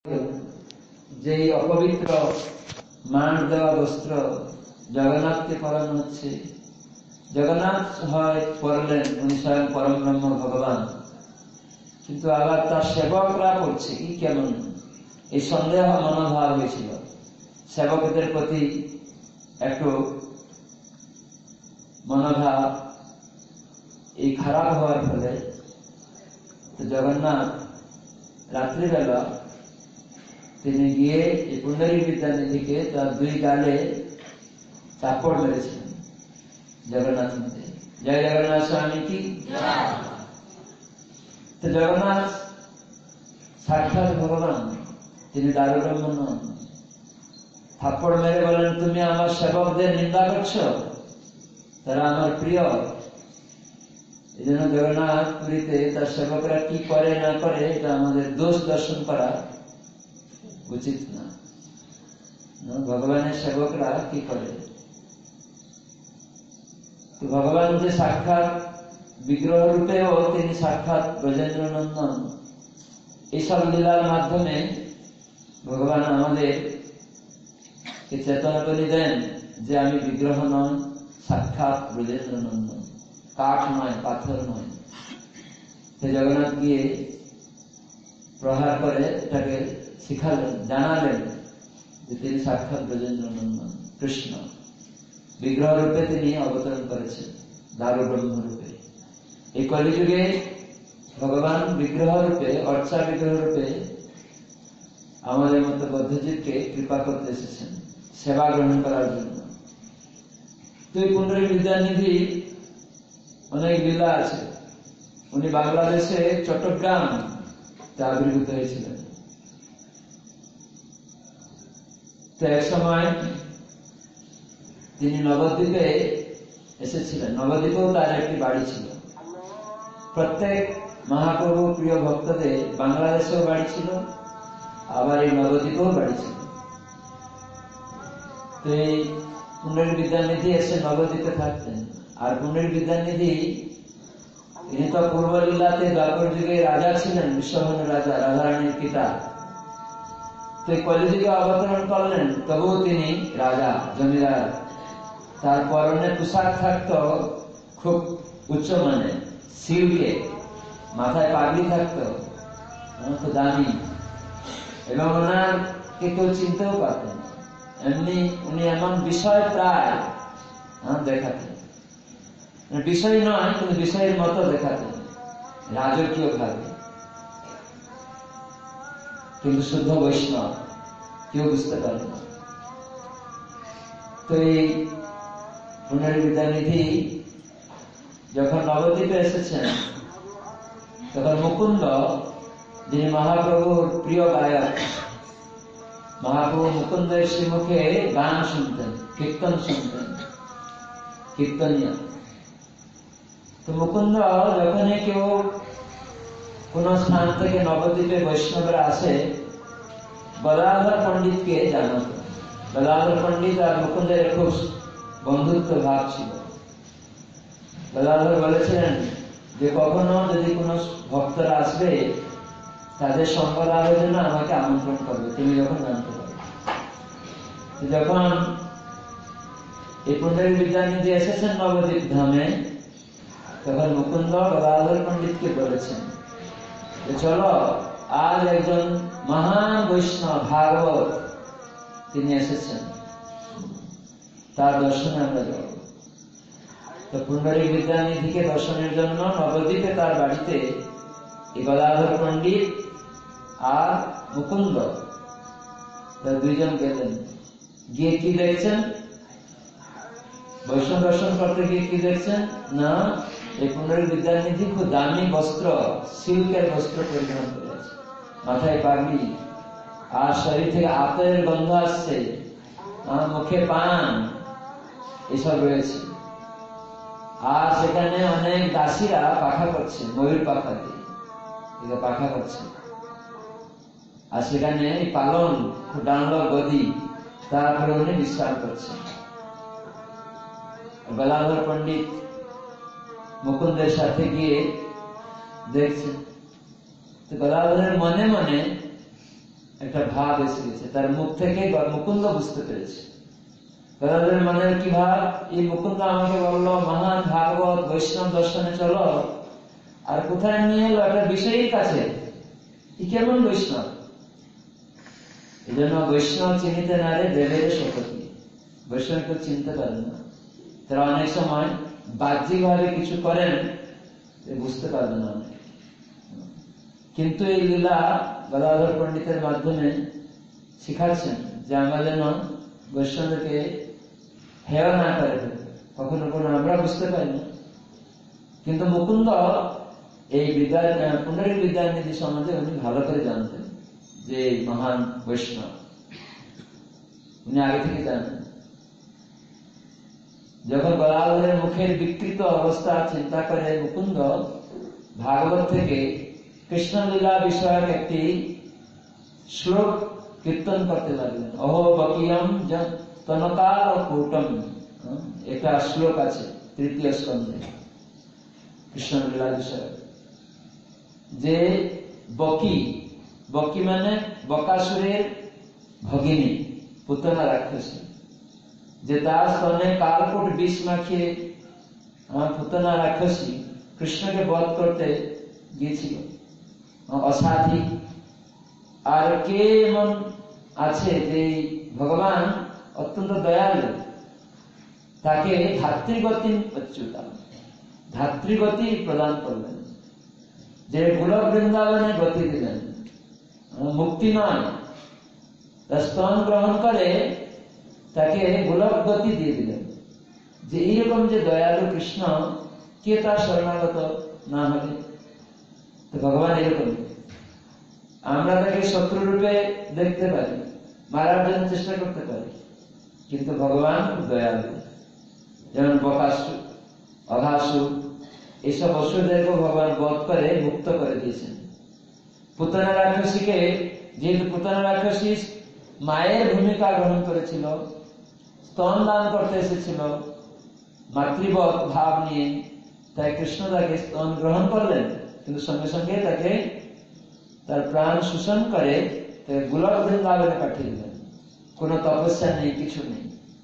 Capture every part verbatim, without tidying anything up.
যে অপবিত্র মান দেওয়া বস্ত্র জগন্নাথকে পরানো হচ্ছে। জগন্নাথ হয় পড়লেন, উনি স্বয়ং পরম ব্রহ্ম ভগবান, কিন্তু আবার তার সেবকরা পড়ছে কি কেমন, এই সন্দেহ মনোভাব হয়েছিল সেবকদের প্রতি। একটু মনোভাব এই খারাপ হওয়ার ফলে জগন্নাথ রাত্রিবেলা তিনি গিয়ে এই পুণ্ডরীক বিদ্যানিধিকে তার দুই গালে চাপড় মেরেছিলেন। জগন্নাথ মন্দির জয় জগন্নাথ স্বামী কি। তো জগন্নাথ সাক্ষাৎ ভগবান, তিনি দারুব্রহ্ম নন। থাপ্পড় মেরে বলেন, তুমি আমার সেবকদের নিন্দা করছো, তারা আমার প্রিয়। এই জন্য জগন্নাথ পুরীতে তার সেবকরা কি করে না করে এটা আমাদের দোষ দর্শন করা উচিত না। ভগবানের সেবকরা কি করে, ভগবান যে সাক্ষাৎ বিগ্রহ রূপেও তিনি সাক্ষাৎ ব্রজেন্দ্র নন্দন। এইসব লীলার মাধ্যমে ভগবান আমাদের চেতনা করে দেন যে আমি বিগ্রহ নয়, সাক্ষাৎ ব্রজেন্দ্র নন্দন, কাঠ নয়, পাথর নয়। সে জগন্নাথ গিয়ে প্রহার করে এটাকে শিখালেন, জানালেন যে তিনি সাক্ষাৎ ব্রজেন্দ্র নন্দন কৃষ্ণ। বিগ্রহ রূপে তিনি অবতরণ করেছেন, দারুব্রহ্ম রূপে। এই কলিযুগে ভগবান বিগ্রহ রূপে, অর্চা বিগ্রহ রূপে আমাদের মতো বদ্ধজীবকে কৃপা করতে এসেছেন সেবা গ্রহণ করার জন্য। তো এই পুণ্ডরীক বিদ্যানিধি অনেক লীলা আছে। উনি বাংলাদেশে চট্টগ্রাম আবির্ভূত হয়েছিলেন। তো এক সময় তিনি নবদ্বীপে এসেছিলেন। নবদ্বীপেও তার একটি বাড়ি ছিল। প্রত্যেক মহাপ্রভু প্রিয় ভক্তদের বাংলাদেশেও বাড়ি ছিল, আবার এই নবদ্বীপেও বাড়ি ছিল। তো এই পুণ্ডরীক বিদ্যানিধি এসে নবদ্বীপে থাকতেন। আর পুণ্ডরীক বিদ্যানিধি তিনি তো পূর্বলীলাতে দ্বাপর যুগে রাজা ছিলেন, বিশ্বভানু রাজা, রাধারানীর পিতা। তো এই কলিযুগে অবতরণ করলেন, তবুও তিনি রাজা, জমিদার। তার পরনে পোশাক থাকত খুব উচ্চ মানে, সিল্কে, মাথায় পাগড়ি থাকত, খুব দামি, এবং ওনারকে কেউ চিনতেও পারতেন। এমনি উনি এমন বিষয় প্রায় দেখাতেন, বিষয় নয় কিন্তু বিষয়ের মতো দেখাতেন, রাজকীয় ভাবে, কিন্তু শুদ্ধ বৈষ্ণব, কেউ বুঝতে পারে না। তো এই পুণ্ডরীক বিদ্যানিধি যখন নবদ্বীপে এসেছেন, তখন মুকুন্দ, যিনি মহাপ্রভুর প্রিয় গায়ক, মহাপ্রভু মুকুন্দের শ্রীমুখে গান শুনতেন, কীর্তন শুনতেন, কীর্তনীয়। তো মুকুন্দ যখনই কেউ কোন স্থান থেকে নবদ্বীপে বৈষ্ণবরা আসে, গদাধর পণ্ডিতকে জানাত। গদাধর পণ্ডিত আর মুকুন্দের খুব বন্ধুত্ব ভাব ছিল। গদাধর বলেছিলেন যে কখনো যদি কোন ভক্তরা আসবে, তাদের সঙ্গ লাভের জন্য আমাকে আমন্ত্রণ করবে, তুমি যখন জানতে পারবে। যখন এই পুণ্ডরীক বিদ্যানিধি এসেছেন নবদ্বীপ ধামে, তখন মুকুন্দ গদাধর পণ্ডিতকে বলেছেন যে চলো, আজ একজন মহান বৈষ্ণব ভাগবত তিনি এসেছেন, তার দর্শনে আমরা যাব। তো পুণ্ডরীক বিদ্যানিধিকে দর্শনের জন্য নবদ্বীপে তার বাড়িতে এই গদাধর পণ্ডিত আর মুকুন্দ দুইজন গেলেন। গিয়ে কি দেখছেন? বৈষ্ণব দর্শন করতে গিয়ে কি দেখছেন না, এই পুণ্ডরীক বিদ্যানিধি খুব দামি বস্ত্র, সিল্কের বস্ত্র পরিধান করে আছে, মাথায় পাগড়ি, আর শরীর থেকে আতরের গন্ধ আসছে, মুখে পান, এসব রয়েছে। আর সেখানে অনেক দাসীরা পাখা করছে, ময়ূর পাখা দিয়ে পাখা করছে। আর সেখানে পালন ডানল গদি, তারপরে উনি বিশ্রাম করছে। গদাধর পণ্ডিত মুকুন্দের সাথে গিয়ে দেখছেন। তো গদাধরের মনে মনে একটা ভাব এসে গেছে, তার মুখ থেকে মুকুন্দ বুঝতে পেরেছে। গদাধরের মনের কি ভাব, এই মুকুন্দ আমাকে বললো মহান ভাগবত বৈষ্ণব দর্শনে চলো, আর কোথায় নিয়ে এলো একটা বিষয়ের কাছে, কি কেমন বৈষ্ণব। এই জন্য বৈষ্ণব চিনিতে না রে দেবের শপথি, বৈষ্ণব কেউ চিনতে পারে না। তারা অনেক সময় বাহ্যিক ভাবে কিছু করেন, বুঝতে পারবে না অনেক, কিন্তু এই লীলা গদাধর পণ্ডিতের মাধ্যমে শিখাচ্ছেন যে আমরা যেন বৈষ্ণবকে হেয় না করে। কখনো কোনো আমরা বুঝতে পারি না, কিন্তু মুকুন্দ এই বিদ্যা পুনরিক বিদ্যানিধি সমাজে উনি ভালো করে জানতেন যে মহান বৈষ্ণব, উনি আগে থেকে জানেন। যখন গদাধরের মুখের বিকৃত অবস্থা চিন্তা করে মুকুন্দ ভাগবত থেকে কৃষ্ণলীলা বিষয়ক একটি শ্লোক কীর্তন করতে লাগলেন। অহো বকিয়ম তনকাল ও কূটম, একটা শ্লোক আছে তৃতীয় স্কন্ধে কৃষ্ণলীলা বিষয়ক, যে বকি, বকি মানে বকাসুরের ভগিনী পুতনা রাক্ষসী, যে তার স্তনে কালকূট বিষ মাখিয়ে পুতনা রাক্ষসী কৃষ্ণকে বধ করতে গিয়েছিল, অসাধি। আর কে এমন আছে যে ভগবান অত্যন্ত দয়ালু, তাকে ধাত্রীগতি অচ্যুতা, ধাত্রীগতি প্রদান করলেন, যে গোলক বৃন্দাবনে গতি দিলেন, মুক্তি নয়, স্তন গ্রহণ করে তাকে গোলক গতি দিয়ে দিলেন। যে এইরকম যে দয়ালু কৃষ্ণ, কে তার শরণাগত না হবে? তো ভগবান এরকম, আমরা তাকে শত্রু রূপে দেখতে পারি, মারার জন্য চেষ্টা করতে পারি, কিন্তু ভগবান খুব দয়ালু। যেমন বকাসুর, অঘাসুর, এইসব অসুরদেরকে ভগবান বধ করে মুক্ত করে দিয়েছেন। পুতনা রাক্ষসীকে, যেহেতু পুতনা রাক্ষসী মায়ের ভূমিকা গ্রহণ করেছিল, স্তন দান করতে এসেছিল মাতৃবৎ ভাব নিয়ে, তাই কৃষ্ণ তাকে স্তন গ্রহণ করলেন, কিন্তু সঙ্গে সঙ্গে তাকে তার প্রাণ শোষণ করে গোলক বৃন্দাবনে পাঠিয়ে দিলেন। কোন তপস্যা নেই, কিছু নেই।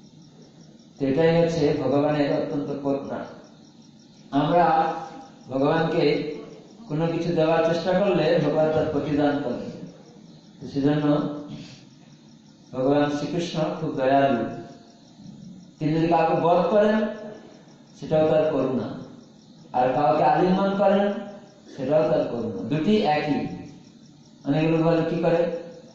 এটাই হচ্ছে ভগবানের অত্যন্ত করুণা। আমরা ভগবানকে কোনো কিছু দেওয়ার চেষ্টা করলে ভগবান তার প্রতিদান করেন। সেজন্য ভগবান শ্রীকৃষ্ণ খুব দয়ালু। তিনি যদি কাউকে বধ করেন সেটাও তার করুণা, আর কাউকে আলিঙ্গন করেন সেটাও তার করুণা, দুটি একই। অনেকগুলো বলে কি করে,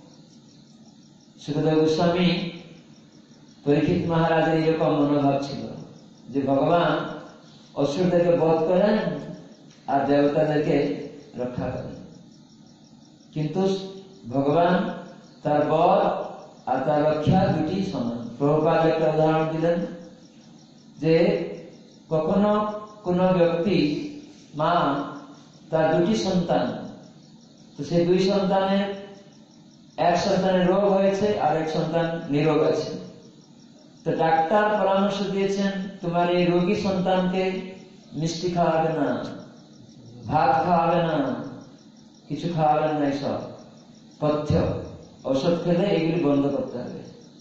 সুখদেব গোস্বামী পরীক্ষিত মহারাজের এরকম মনোভাব ছিল যে ভগবান অসুরদেরকে বধ করেন আর দেবতাদেরকে রক্ষা করেন, কিন্তু ভগবান তার বধ আর তার রক্ষা দুটি সমান। প্রভুপাদ একটা উদাহরণ দিলেন যে কখনো কোন ব্যক্তি মা তার দুটি সন্তান, তো সেই দুই সন্তানের এক সন্তানের রোগ হয়েছে আর এক সন্তান নিরোগ আছে, তো ডাক্তার পরামর্শ দিয়েছেন তোমার এই রোগী সন্তানকে মিষ্টি খাওয়াবে না, ভাত খাওয়াবে না, কিছু খাওয়াবেন না, এইসব পথ্য ঔষধ খেলে এগুলি বন্ধ করতে হবে।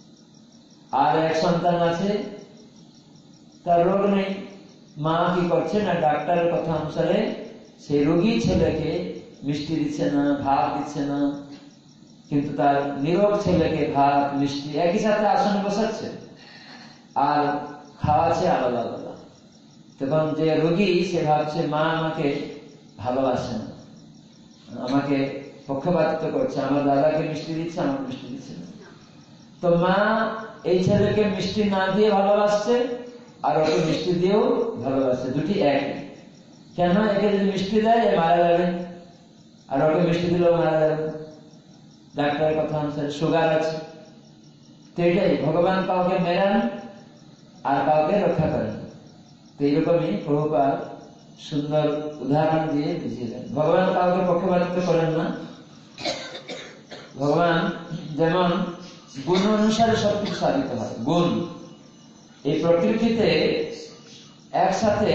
আর এক সন্তান আছে তার রোগ নেই, মা কি করছে না ডাক্তারের কথা অনুসারে সেই রোগী ছেলেকে মিষ্টি দিচ্ছে না, ভাত দিচ্ছে না, কিন্তু তার নিরোগ ছেলেকে ভাত মিষ্টি একই সাথে আসনে বসাচ্ছে আর খাওয়াচ্ছে আলাদা আলাদা। তখন যে রোগী সে ভাবছে মা আমাকে ভালোবাসে না, আমাকে পক্ষপাতিত্ব করছে, আমার দাদাকে মিষ্টি দিচ্ছে, আমাকে মিষ্টি দিচ্ছে না। তো মা এই ছেলেকে মিষ্টি না দিয়ে ভালোবাসছে আর ওকে মিষ্টি দিয়েও ভালোবাসছে, দুটি এক। কেন? একে যদি মিষ্টি দেয় এ মারা যাবে, আর ওকে মিষ্টি দিলেও মারা যাবে, ডাক্তারের কথা অনুসারে সুগার আছে। তো এটাই ভগবান কাউকে মেরান আর কাউকে রক্ষা করেন। তো এইরকমই প্রভুপাদ সুন্দর উদাহরণ দিয়ে বুঝিয়ে দেন। ভগবান কাউকে পক্ষপাতিত্ব করেন না। ভগবান যেমন গুণ অনুসারে সবকিছু সাধিত হয়। গুণ এই প্রকৃতিতে একসাথে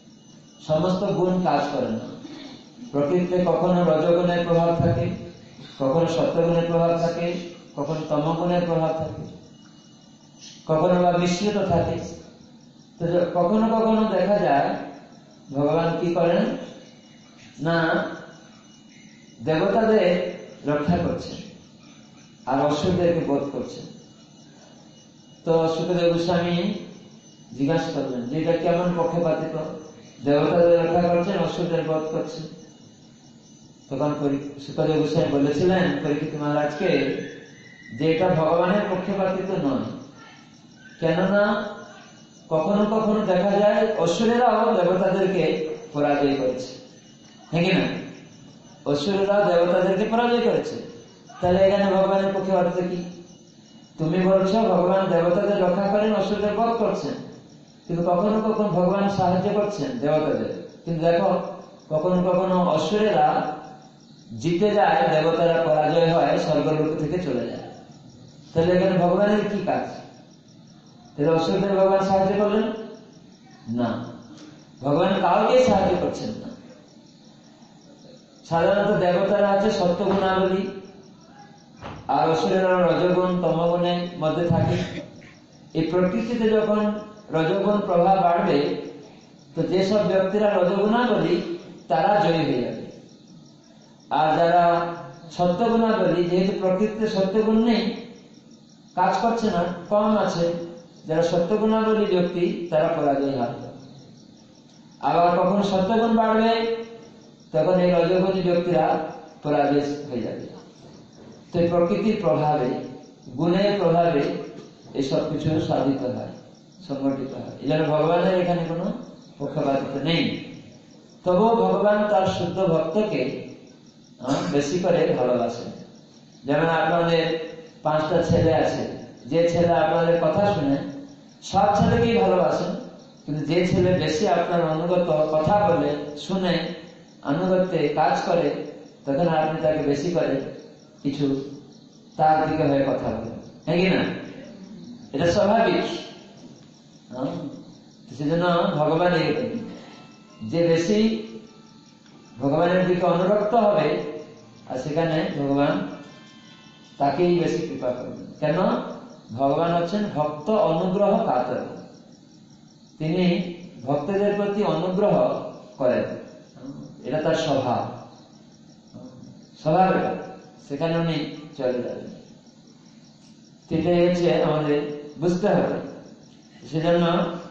সমস্ত গুণ কাজ করে না। প্রকৃতিতে কখনো রজগুণের প্রভাব থাকে, কখনো সত্যগুণের প্রভাব থাকে, কখনো তমগুণের প্রভাব থাকে, কখনো বা মিশ্রিত থাকে। তো কখনো কখনো দেখা যায় ভগবান কি করেন না, দেবতাদের রক্ষা করছেন আর অসুরদেরকে বধ করছেন। তো শুকদেব গোস্বামী জিজ্ঞাসা করলেন যে এটা কেমন পক্ষপাতিত, দেবতাদের রক্ষা করছেন, অসুরদের বধ করছেন। তখন শুকদেব গোস্বামী বলেছিলেন পরীক্ষিত মহারাজকে যে এটা ভগবানের পক্ষপাতিত নয়, কেননা কখনো কখনো দেখা যায় অসুরেরাও দেবতাদেরকে পরাজয় করেছে, হ্যাঁ কি না? অসুরেরাও দেবতাদেরকে পরাজয় করেছে। তাহলে এখানে ভগবানের পক্ষপাতিত কি? তুমি বলছো ভগবান দেবতাদের রক্ষা করেন, অসুরদের বধ করছেন, কিন্তু কখনো কখনো ভগবান সাহায্য করছেন দেবতাদের। কিন্তু দেখো কখনো কখনো অসুরেরা জিতে যায়, দেবতারা পরাজয় হয়, স্বর্গলোক থেকে চলে যায়। তাহলে এখানে ভগবানের কি কাজ? তাহলে অসুরদের ভগবান সাহায্য করলেন না, ভগবান কাউকে সাহায্য করছেন না। সাধারণত দেবতারা আছে সত্যগুণাবলী, আর অসুরেরা রজগুণ তমগুণের মধ্যে থাকে। এই প্রকৃতিতে যখন রজগুণ প্রভাব বাড়বে, তো যেসব ব্যক্তিরা রজগুণাবলী তারা জয়ী হয়ে যাবে, আর যারা সত্যগুণাবলী, যেহেতু প্রকৃতিতে সত্যগুণ নেই, কাজ করছে না, কম আছে, যারা সত্যগুণাবলী ব্যক্তি তারা পরাজয় হবে। আবার কখন সত্যগুণ বাড়বে, তখন এই রজগুণী ব্যক্তিরা পরাজয় হয়ে যাবে। তো প্রকৃতির প্রভাবে, গুণের প্রভাবে এসব কিছু সাধিত হয়, সংগঠিত হয়। এই জন্য ভগবানের এখানে কোনো পক্ষপাতিত্ব নেই। তবুও ভগবান তার শুদ্ধ ভক্তকে বেশি করে ভালোবাসেন। যেমন আপনাদের পাঁচটা ছেলে আছে, যে ছেলে আপনাদের কথা শুনে, সব ছেলেকেই ভালোবাসেন, কিন্তু যে ছেলে বেশি আপনার অনুগত, কথা বলে, শুনে, অনুগত্যে কাজ করে, তখন আপনি তাকে বেশি করে কিছু তার দিকে হয়ে কথা বলেন, হ্যাঁ কি না? এটা স্বাভাবিক। সেজন্য ভগবান এরকম, যে বেশি ভগবানের দিকে অনুরক্ত হবে, আর সেখানে ভগবান তাকেই বেশি কৃপা করবেন। কেন? ভগবান হচ্ছেন ভক্ত অনুগ্রহ কাতর, তিনি ভক্তদের প্রতি অনুগ্রহ করেন, এটা তার স্বভাব। স্বভাব এটা, সেখানে উনি চলে যাবেন। এটাই হচ্ছে আমাদের বুঝতে হবে। সেজন্য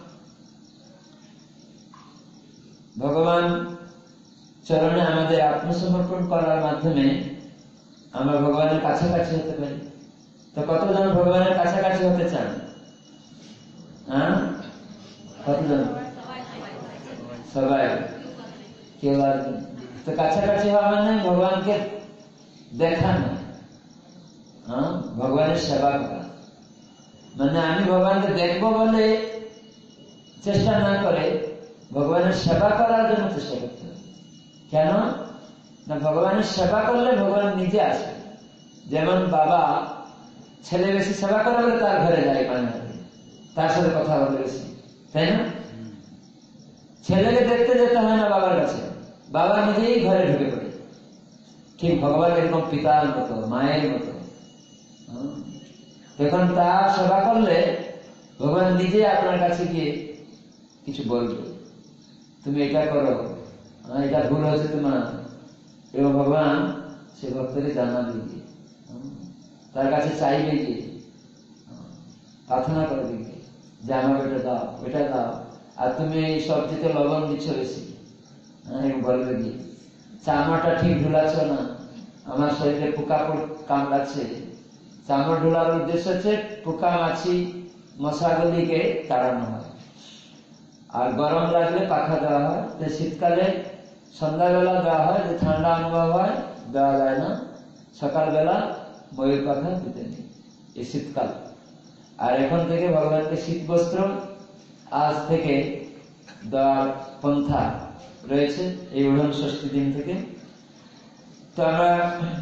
ভগবান চরণে আমাদের আত্মসমর্পণ করার মাধ্যমে আমরা ভগবানের কাছাকাছি হতে পারি। তো কতজন ভগবানের কাছাকাছি হতে চান? হ্যাঁ, কতজন? সবাই, কেউ আর। তো কাছাকাছি হওয়া মানে ভগবানকে দেখা না, হ্যাঁ, ভগবানের সেবা করা। মানে আমি ভগবানকে দেখবো বলে চেষ্টা না করে ভগবানের সেবা করার জন্য চেষ্টা করতে হবে। কেন না? ভগবানের সেবা করলে ভগবান নিজে আসে। যেমন বাবা ছেলে বেশি সেবা করে বলে তার ঘরে যায়, পানি তার সাথে কথা বলে বেশি, তাই না? ছেলেকে দেখতে যেতে হয় না বাবার কাছে, বাবা নিজেই ঘরে ঢুকে পড়ে। ঠিক ভগবান এরকম পিতার মতো, মায়ের মতো। তখন তার সেবা করলে ভগবান নিজে আপনার কাছে গিয়ে কিছু বলবে, তুমি এটা করো, এটা ভুল হয়েছে তোমার, এবং ভগবান সে ভক্তকে জানাবে গিয়ে, তার কাছে চাইবে গিয়ে, প্রার্থনা করবে গিয়ে যে আমাকে এটা দাও, এটা দাও, আর তুমি এই সবজিতে লবণ দিচ্ছ বেশি, বলবে গিয়ে চামড়াটা ঠিক ঢুলাচ্ছ না, আমার শরীরে পোকা কামড়াচ্ছে। চামড় ঢোলার উদ্দেশ্য হচ্ছে পোকা মাছি মশাগুলিকে তাড়ানো হয়, আর গরম লাগলে পাখা দেওয়া হয়। তো শীতকালে সন্ধ্যাবেলা দেওয়া হয়, যে ঠান্ডা অনুভব হয়, দেওয়া যায় না। সকালবেলা ময়ূর পাখা দিতে নেই, এই শীতকাল। আর এখন থেকে ভগবানকে শীত বস্ত্র আজ থেকে দেওয়ার পন্থা রয়েছে, এই ওড়ন ষষ্ঠী দিন থেকে। তো আমরা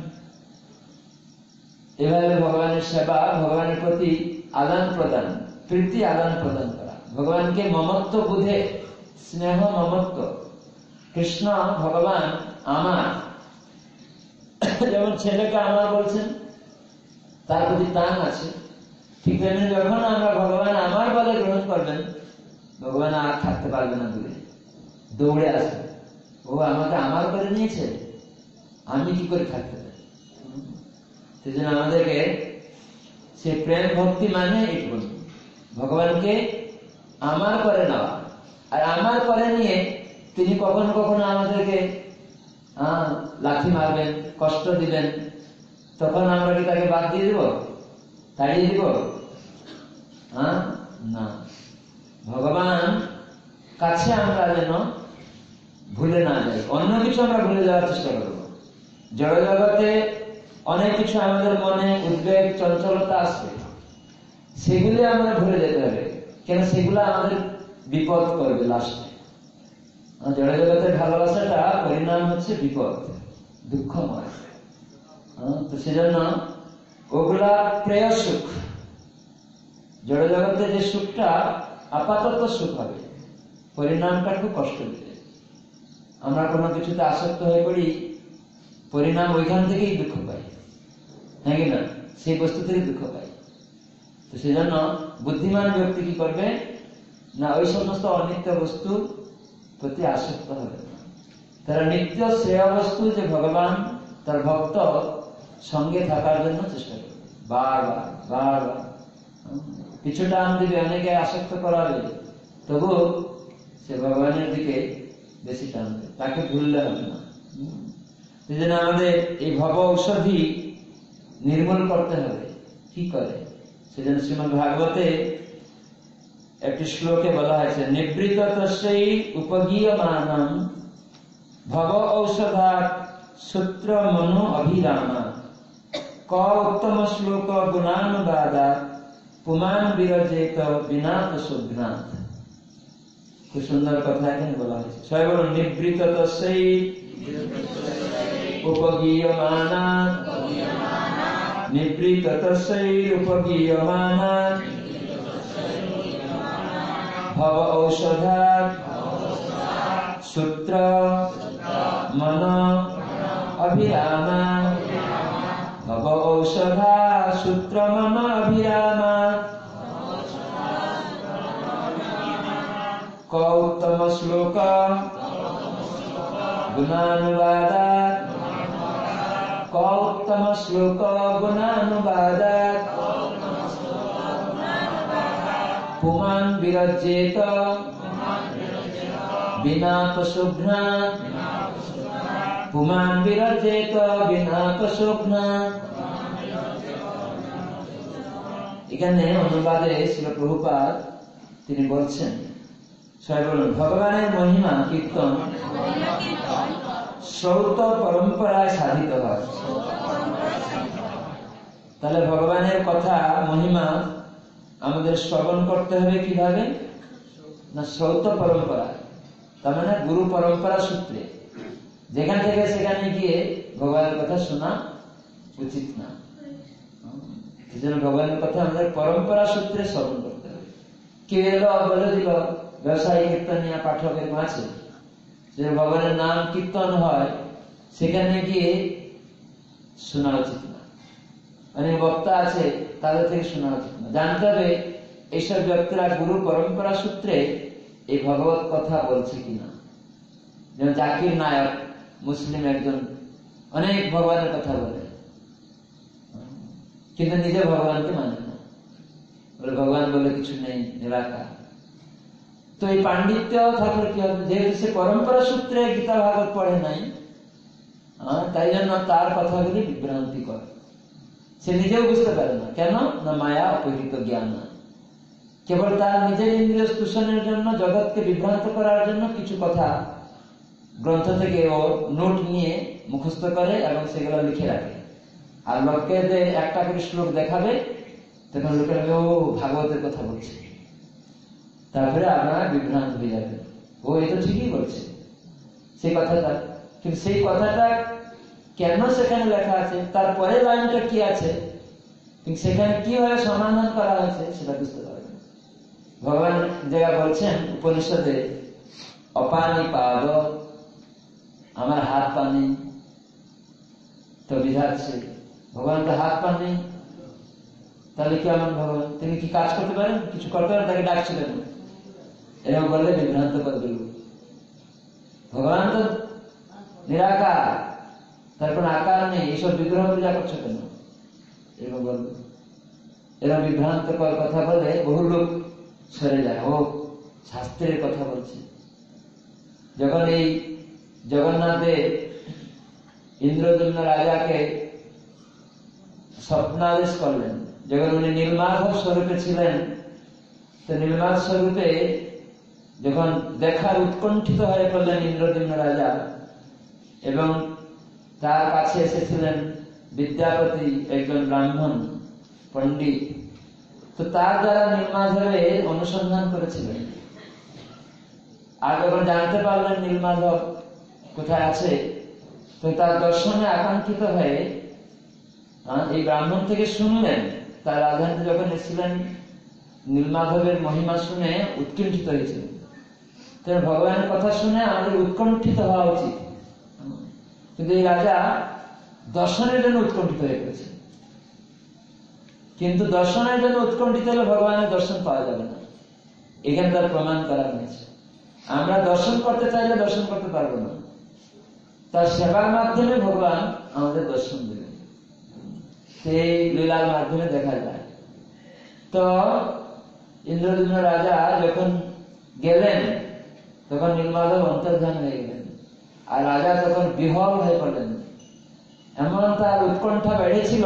এভাবে ভগবানের সেবা, ভগবানের প্রতি আদান প্রদান, প্রীতি আদান প্রদান করা, ভগবানকে মমত্ব বুঝে, স্নেহ মমত্ব, কৃষ্ণ ভগবান আমার, যেমন ছেলেকে আমার বলছেন, তার প্রতি টান আছে, ঠিক তেমনি যখন আমরা ভগবান আমার বলে গ্রহণ করবেন, ভগবান আর থাকতে পারবে না, দূরে দৌড়ে আসবে। ও আমাকে আমার করে নিয়েছে, আমি কি করে থাকতে পারি? সেই জন্য আমাদেরকে সে প্রেম ভক্তি মানে এইটুকু, ভগবানকে আমার করে নেওয়া। আর আমার করে নিয়ে তিনি কখনো কখনো আমাদেরকে লাথি মারবেন, কষ্ট দিবেন, তখন আমরা কি তাকে বাদ দিয়ে দিব, তাড়িয়ে দিব? হ্যাঁ, না। ভগবান কাছে আমরা যেন ভুলে না যাই, অন্য কিছু আমরা ভুলে যাওয়ার চেষ্টা করব। জড় জগতে অনেক কিছু আমাদের মনে উদ্বেগ চঞ্চলতা আসবে, সেগুলি আমরা ভুলে যেতে হবে, কেন সেগুলো আমাদের বিপদ করবে লাস্টে। জড় জগতের ভালোবাসাটা পরিণাম হচ্ছে বিপদ, দুঃখময়। তো সেজন্য ওগুলা প্রেয় সুখ, জড় জগতে যে সুখটা আপাতত সুখ হবে, পরিণামটা খুব কষ্ট দিবে। আমরা কোনো কিছুতে আসক্ত হয়ে পড়ি, পরিণাম ওইখান থেকেই দুঃখ পাই, হ্যাঁ কি না? সেই বস্তু থেকে দুঃখ পাই। তো সেজন্য বুদ্ধিমান ব্যক্তি কি করবে না, ওই সমস্ত অনিত্য বস্তু প্রতি আসক্ত হবে না। তারা নিত্য শ্রেয় বস্তু যে ভগবান তার ভক্ত সঙ্গে থাকার জন্য চেষ্টা করবে, বারবার বারবার কিছু টান দিবে, অনেকে আসক্ত করাবে, তবু সে ভগবানের দিকে বেশি টানবে, তাকে ভুললে হবে না। সেই জন্য আমাদের এই ভব ঔষধি নির্মূল করতে হবে। কি করে? সেজন্য শ্রীমদ্ ভাগবতে একটি শ্লোকে বলা হয়েছে, নিবৃত তস্যৈ উপগীয়মানং ভব ঔষধাৎ সূত্র মনো অভিরামা ক উত্তম শ্লোক গুণানুবাদাৎ পুমান বিরজেত বিনাত সুঘ্নাৎ। খুব সুন্দর কথা এখানে বলা হয়েছে। সবাই বলুন, নিবৃত তস্যৈ উপগীয়মানাৎ, নিবৃত তস্যৈ উপগীয়মানাৎ ভব ঔষধাৎ সূত্র মন অভিরামা। ভব ঔষধা সূত্র মন অভিরামা ক উত্তম শ্লোক গুণানুবাদাৎ, ক উত্তম শ্লোক গুণানুবাদাৎ পুমান বিরজ্যেত বিনাপ সুঘ্নাৎ, পুমান বিরজ্যেত বিনাপ সুঘ্নাৎ। এখানে অনুবাদে শ্রীল প্রভুপাদ তিনি বলছেন, সবাই বলুন, ভগবানের মহিমা কীর্তন শ্রৌত পরম্পরায় সাধিত হয়। তাহলে ভগবানের কথা মহিমা আমাদের শ্রবণ করতে হবে কিভাবে না, শ্রৌত পরম্পরা, তার মানে গুরু পরম্পরা সূত্রে। যেখান থেকে সেখানে গিয়ে ভগবানের কথা শোনা উচিত না। এই জন্য ভগবানের কথা আমাদের পরম্পরা সূত্রে শ্রবণ করতে হবে। কেউ এলো বলে দিল ব্যবসায়ী কীর্তনিয়া পাঠকের মাঝে যে ভগবানের নাম কীর্তন হয়, সেখানে গিয়ে শোনা উচিত না। অনেক বক্তা আছে, তাদের থেকে শোনা উচিত না। জানতে হবে এইসব ব্যক্তিরা গুরু পরম্পরা সূত্রে এই ভগবত কথা বলছে কিনা। যেমন জাকির নায়ক মুসলিম একজন, অনেক ভগবানের কথা বলে, কিন্তু নিজে ভগবানকে মানে না, বলে ভগবান বলে কিছু নেই, নিরাকার। তো এই পাণ্ডিত্য থাকলে কি হবে, যেহেতু সে পরম্পরা সূত্রে গীতা ভাগবত পড়ে নাই, তাই জন্য তার কথাগুলি বিভ্রান্তি করে। সে নিজেও বুঝতে পারে না, কেন না মায়া অপহৃত জ্ঞান না, কেবল তার নিজের ইন্দ্রিয় স্তুষণের জন্য, জগৎকে বিভ্রান্ত করার জন্য কিছু কথা গ্রন্থ থেকে ও নোট নিয়ে মুখস্থ করে এবং সেগুলো লিখে রাখে। আর লোককে যে একটা করে শ্লোক দেখাবে, তখন লোকের ও ভাগবতের কথা বলছে, তারপরে আপনারা বিভ্রান্ত হয়ে যাবে। ও এটা ঠিকই বলছে সেই কথাটা, কিন্তু সেই কথাটা কেন সেখানে লেখা আছে, তারপরে লাইনটা কি আছে, কিন্তু সেখানে কিভাবে সমাধান করা হয়েছে সেটা বুঝতে পারবেন। ভগবান যেটা বলছেন উপনিষদে, অপানি পাদ, আমার হাত পা নেই, তো বিধাচ্ছে ভগবান তো হাত পা নেই, তাহলে কেমন ভগবান? তিনি কি কাজ করতে পারেন? কিছু করতে পারেন? তাকে ডাকছিলেন এরকম বললে বিভ্রান্ত করে দিল। ভগবান তো নিরাকার, তার কোন আকার নেই, এইসব বিগ্রহ পূজা করছো কেন? এরকম বলবে। এরকম বিভ্রান্ত কথা বলে বহু লোক সরে যায়। ও শাস্ত্রের কথা বলছে। যখন এই জগন্নাথের ইন্দ্রদ্যুম্ন রাজাকে স্বপ্নাদেশ করলেন, যখন উনি নীলমাধব স্বরূপে ছিলেন, তো নীলমাধব স্বরূপে যখন দেখার উৎকণ্ঠিত হয়ে পড়লেন ইন্দ্রদ্যুম্ন রাজা, এবং তার কাছে এসেছিলেন বিদ্যাপতি, একজন ব্রাহ্মণ পণ্ডিত, তো তার দ্বারা নীলমাধবের অনুসন্ধান করেছিলেন। আর যখন জানতে পারলেন নীলমাধব কোথায় আছে, তো তার দর্শনে আকাঙ্ক্ষিত হয়ে এই ব্রাহ্মণ থেকে শুনলেন। তার রাজধানীতে যখন এসেছিলেন, নীলমাধবের মহিমা শুনে উৎকণ্ঠিত হয়েছিল। তো ভগবানের কথা শুনে আমাদের উৎকণ্ঠিত হওয়া উচিত, কিন্তু এই রাজা দর্শনের জন্য উৎকণ্ঠিত হয়ে গেছে। কিন্তু দর্শনের জন্য উৎকণ্ঠিত হলে ভগবানের দর্শন পাওয়া যাবে না, এখানে তার প্রমাণ করা হয়েছে। আমরা দর্শন করতে চাইলে দর্শন করতে পারবো না, তার সেবার মাধ্যমে ভগবান আমাদের দর্শন দেবেন, সেই লীলার মাধ্যমে দেখা যায়। তো ইন্দ্রদ্যুম্ন রাজা যখন গেলেন, তখন নীলমাধব অন্তর্ধান হয়ে গেলেন, আর রাজা তখন বিহ্বল হয়ে পড়লেন। এমন তার উৎকণ্ঠা বেড়েছিল,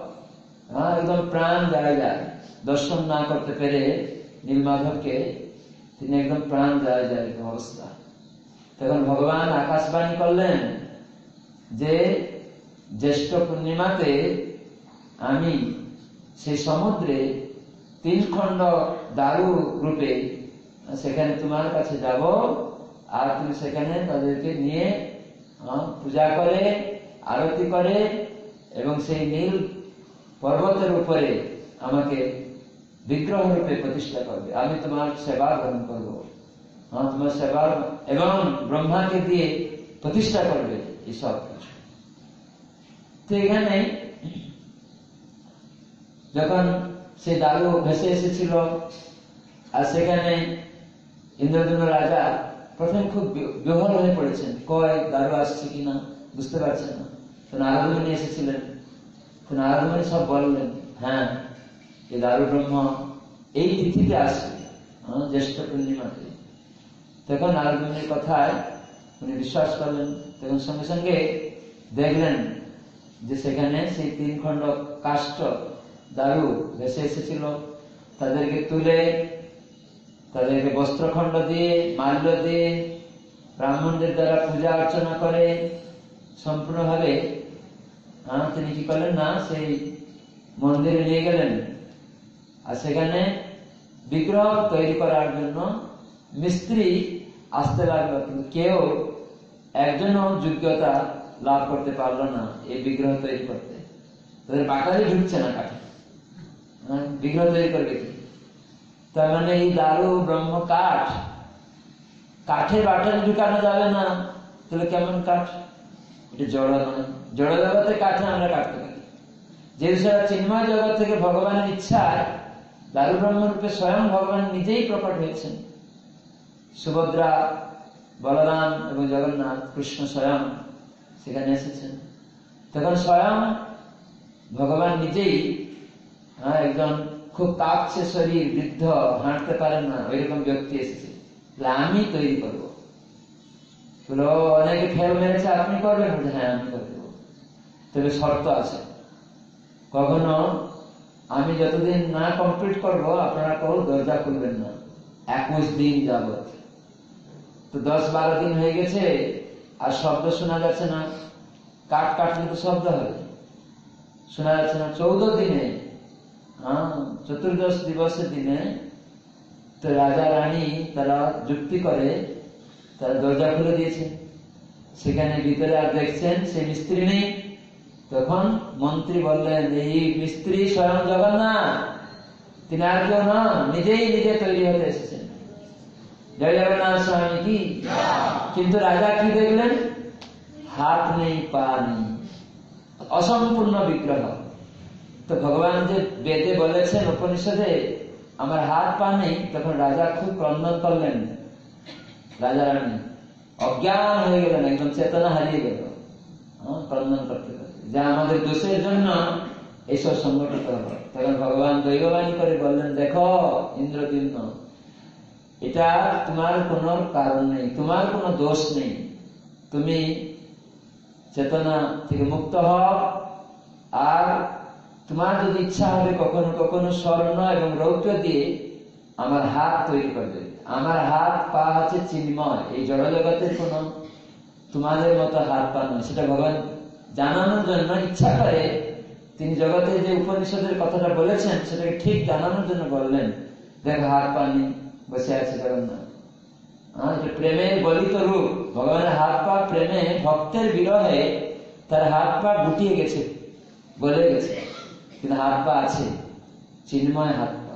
একদম প্রাণ যায় যায় দর্শন না করতে পেরে নীলমাধবকে, তিনি একদম প্রাণ যায় যায় অবস্থা। তখন ভগবান আকাশবাণী করলেন যে জ্যৈষ্ঠ পূর্ণিমাতে আমি সেই সমুদ্রে তিন খণ্ড দারু রূপে সেখানে তোমার কাছে যাব, আর তুমি সেখানে তাদেরকে নিয়ে পূজা করে, আরতি করে, এবং সেই নীল পর্বতের উপরে আমাকে বিগ্রহ রূপে প্রতিষ্ঠা করবে। আমি তোমার সেবা গ্রহণ করবো, তোমার সেবা, এবং ব্রহ্মাকে দিয়ে প্রতিষ্ঠা করবে এইসব কিছু। তো এখানে যখন সেই দারু ভেসে এসেছিল, আর সেখানে ইন্দ্রদ্যুম্ন রাজা প্রথমে খুব বিহ্বল হয়ে পড়েছেন, কয় দারু আসছে কিনা বুঝতে পারছেন না। তো নারদমুনি এসেছিলেন, তো নারদমুনি সব বললেন, হ্যাঁ এই দারু ব্রহ্ম এই তিথিতে আসবে, জ্যৈষ্ঠ পূর্ণিমাতে। তখন নারদমুনির কথায় উনি বিশ্বাস করলেন। তখন সঙ্গে সঙ্গে দেখলেন যে সেখানে সেই তিন খণ্ড কাষ্ঠ দারু ভেসে এসেছিল, তাদেরকে তুলে তাদেরকে বস্ত্রখণ্ড দিয়ে, মাল্য দিয়ে, ব্রাহ্মণদের দ্বারা পূজা অর্চনা করে সম্পূর্ণভাবে তিনি কি করলেন না, সেই মন্দিরে নিয়ে গেলেন। আর সেখানে বিগ্রহ তৈরি করার জন্য মিস্ত্রি আসতে লাগলো, কিন্তু কেউ একজনও যোগ্যতা লাভ করতে পারলো না এই বিগ্রহ তৈরি করতে। তাদের বাটালি ঢুকছে না কাঠে, বিগ্রহ তৈরি করবে কি? তার মানে এই দারু ব্রহ্ম কাঠ, কাঠে বাটালি ঢুকানো যাবে না, তাহলে কেমন কাঠ? এটা জড় নয়। জড় জগতে কাঠে আমরা কাটতে পারি, যেহেতু সেটা চিন্ময় জগৎ থেকে ভগবানের ইচ্ছায় দারু ব্রহ্ম রূপে স্বয়ং ভগবান নিজেই প্রকট হয়েছেন। সুভদ্রা, বলরাম এবং জগন্নাথ, কৃষ্ণ স্বয়ং সেখানে এসেছেন। তখন স্বয়ং ভগবান নিজেই, হ্যাঁ একজন খুব কাঁপছে শরীর, বৃদ্ধ, হাঁটতে পারেন না, ওইরকম ব্যক্তি এসেছে, আমি তৈরি করবো। অনেকে ফেল মেরেছে, আপনি করবেন? হ্যাঁ আমি করে দেবো, তবে শর্ত আছে, কখনো আমি যতদিন না কমপ্লিট করবো আপনারা কেউ দরজা খুলবেন না, একুশ দিন যাবত। তো দশ বারো দিন হয়ে গেছে আর শব্দ শোনা যাচ্ছে না, কাঠ কাটলে তো শব্দ হবে, শোনা যাচ্ছে না। চৌদ্দ দিনে, হ্যাঁ চতুর্দশ দিবসের দিনে, তো রাজা রানী তারা যুক্তি করে তারা দরজা খুলে দিয়েছে। সেখানে ভিতরে আর দেখছেন সেই মিস্ত্রি নেই। তখন মন্ত্রী বললেন, এই মিস্ত্রি স্বয়ং জগন্নাথ, তিনি আর কেউ নন, নিজেই নিজে তৈরি হতে এসেছেন। জয় জগন্নাথ স্বামী কি। কিন্তু রাজা কি দেখলেন? হাত নেই, পা নেই, অসম্পূর্ণ বিগ্রহ। তো ভগবান যে বেদে বলেছেন উপনিষদে আমার হাত পা নেই, তখন রাজা খুব ক্রন্দন করলেন। রাজা রানী অজ্ঞান হয়ে গেলেন, একদম চেতনা হারিয়ে গেল ক্রন্দন করতে করতে, যা আমাদের দোষের জন্য এইসব সংগঠিত হবে। তখন ভগবান দৈববাণী করে বললেন, দেখো ইন্দ্রদ্যুম্ন, এটা তোমার কোনো কারণ নেই, তোমার কোনো দোষ নেই, তুমি চেতনা থেকে মুক্ত হও। আর তোমার যদি ইচ্ছা হবে কখনো কখনো স্বর্ণ এবং রৌপ্য দিয়ে আমার হাত তৈরি করবে। আমার হাত পা হচ্ছে চিন্ময়, এই জড় জগতের কোন তোমাদের মতো হাত পা নয়। সেটা ভগবান জানানোর জন্য ইচ্ছা করে তিনি জগতে যে উপনিষদের কথাটা বলেছেন সেটাকে ঠিক জানানোর জন্য বললেন, দেখ হাত পা নেই, বসে আছে জগন্নাথ। প্রেমের গলিত রূপ, ভগবানের হাত পা প্রেমে ভক্তের বিরহে তার হাত পা গুটিয়ে গেছে, গলে গেছে, কিন্তু হাত পা আছে, চিন্ময় হাত পা।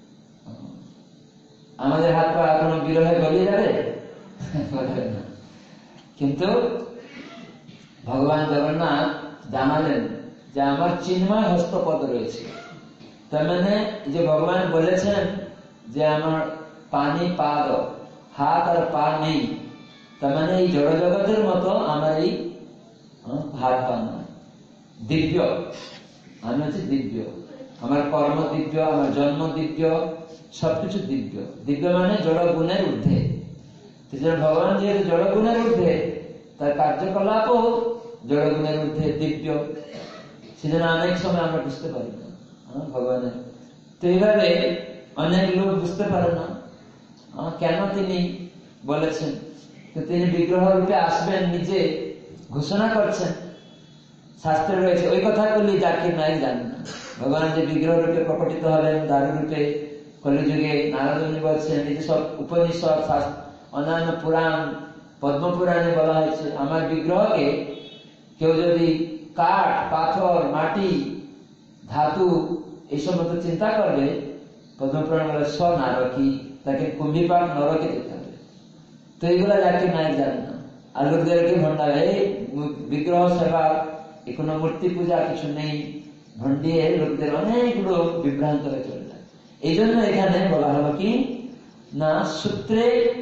আমাদের হাত পা কোনো বিরহে গলিয়ে যাবে না। কিন্তু ভগবান জগন্নাথ জানালেন যে আমার চিন্ময় হস্তপদ রয়েছে। তার মানে যে ভগবান বলেছেন যে আমার পানি পা দাও, হাত আর পা নেই, তার মানে এই জড় জগতের মতো আমার এই হাত পা নয়, দিব্য। আমি হচ্ছে দিব্য, আমার কর্ম দিব্য, আমার জন্ম দিব্য, সবকিছু দিব্য। দিব্য মানে জড় গুণের ঊর্ধ্বে। ভগবান যেহেতু জড় গুণের ঊর্ধ্বে, তার কার্যকলাপও জড় গুণের ঊর্ধ্বে দিব্য। সেজন্য অনেক সময় আমরা বুঝতে পারি না ভগবানের। তো এইভাবে অনেক লোক বুঝতে পারে না কেন তিনি বলেছেন। তো তিনি বিগ্রহ রূপে আসবেন, নিজে ঘোষণা করছেন, শাস্ত্রে রয়েছে। ওই কথা করলে যাকে নাই জানেন না, ভগবান যে বিগ্রহ রূপে প্রকটিত হলেন দারু রূপে কলিযুগে, নারদ মুনি বলছেন, এই যে সব উপনিষদ অন্যান্য পুরাণ, পদ্মপুরাণে বলা হয়েছে আমার বিগ্রহকে কেউ যদি কাঠ, পাথর, মাটি, ধাতু এইসব মতো চিন্তা করবে, পদ্মপুরাণ বলে স নারকী, তাকে কুম্ভীপাক নরকে যেতে হবে। তো এইগুলা যাকে নাই জানে না। আর লোকদেরকে ভণ্ডা, এই বিগ্রহ সেবা, এ কোনো মূর্তি পূজা কিছু নেই, ভণ্ডিয়ে লোকদের অনেক লোক বিভ্রান্ত হয়ে চলে যায়। এই জন্য এখানে বলা হলো কি না, সূত্রে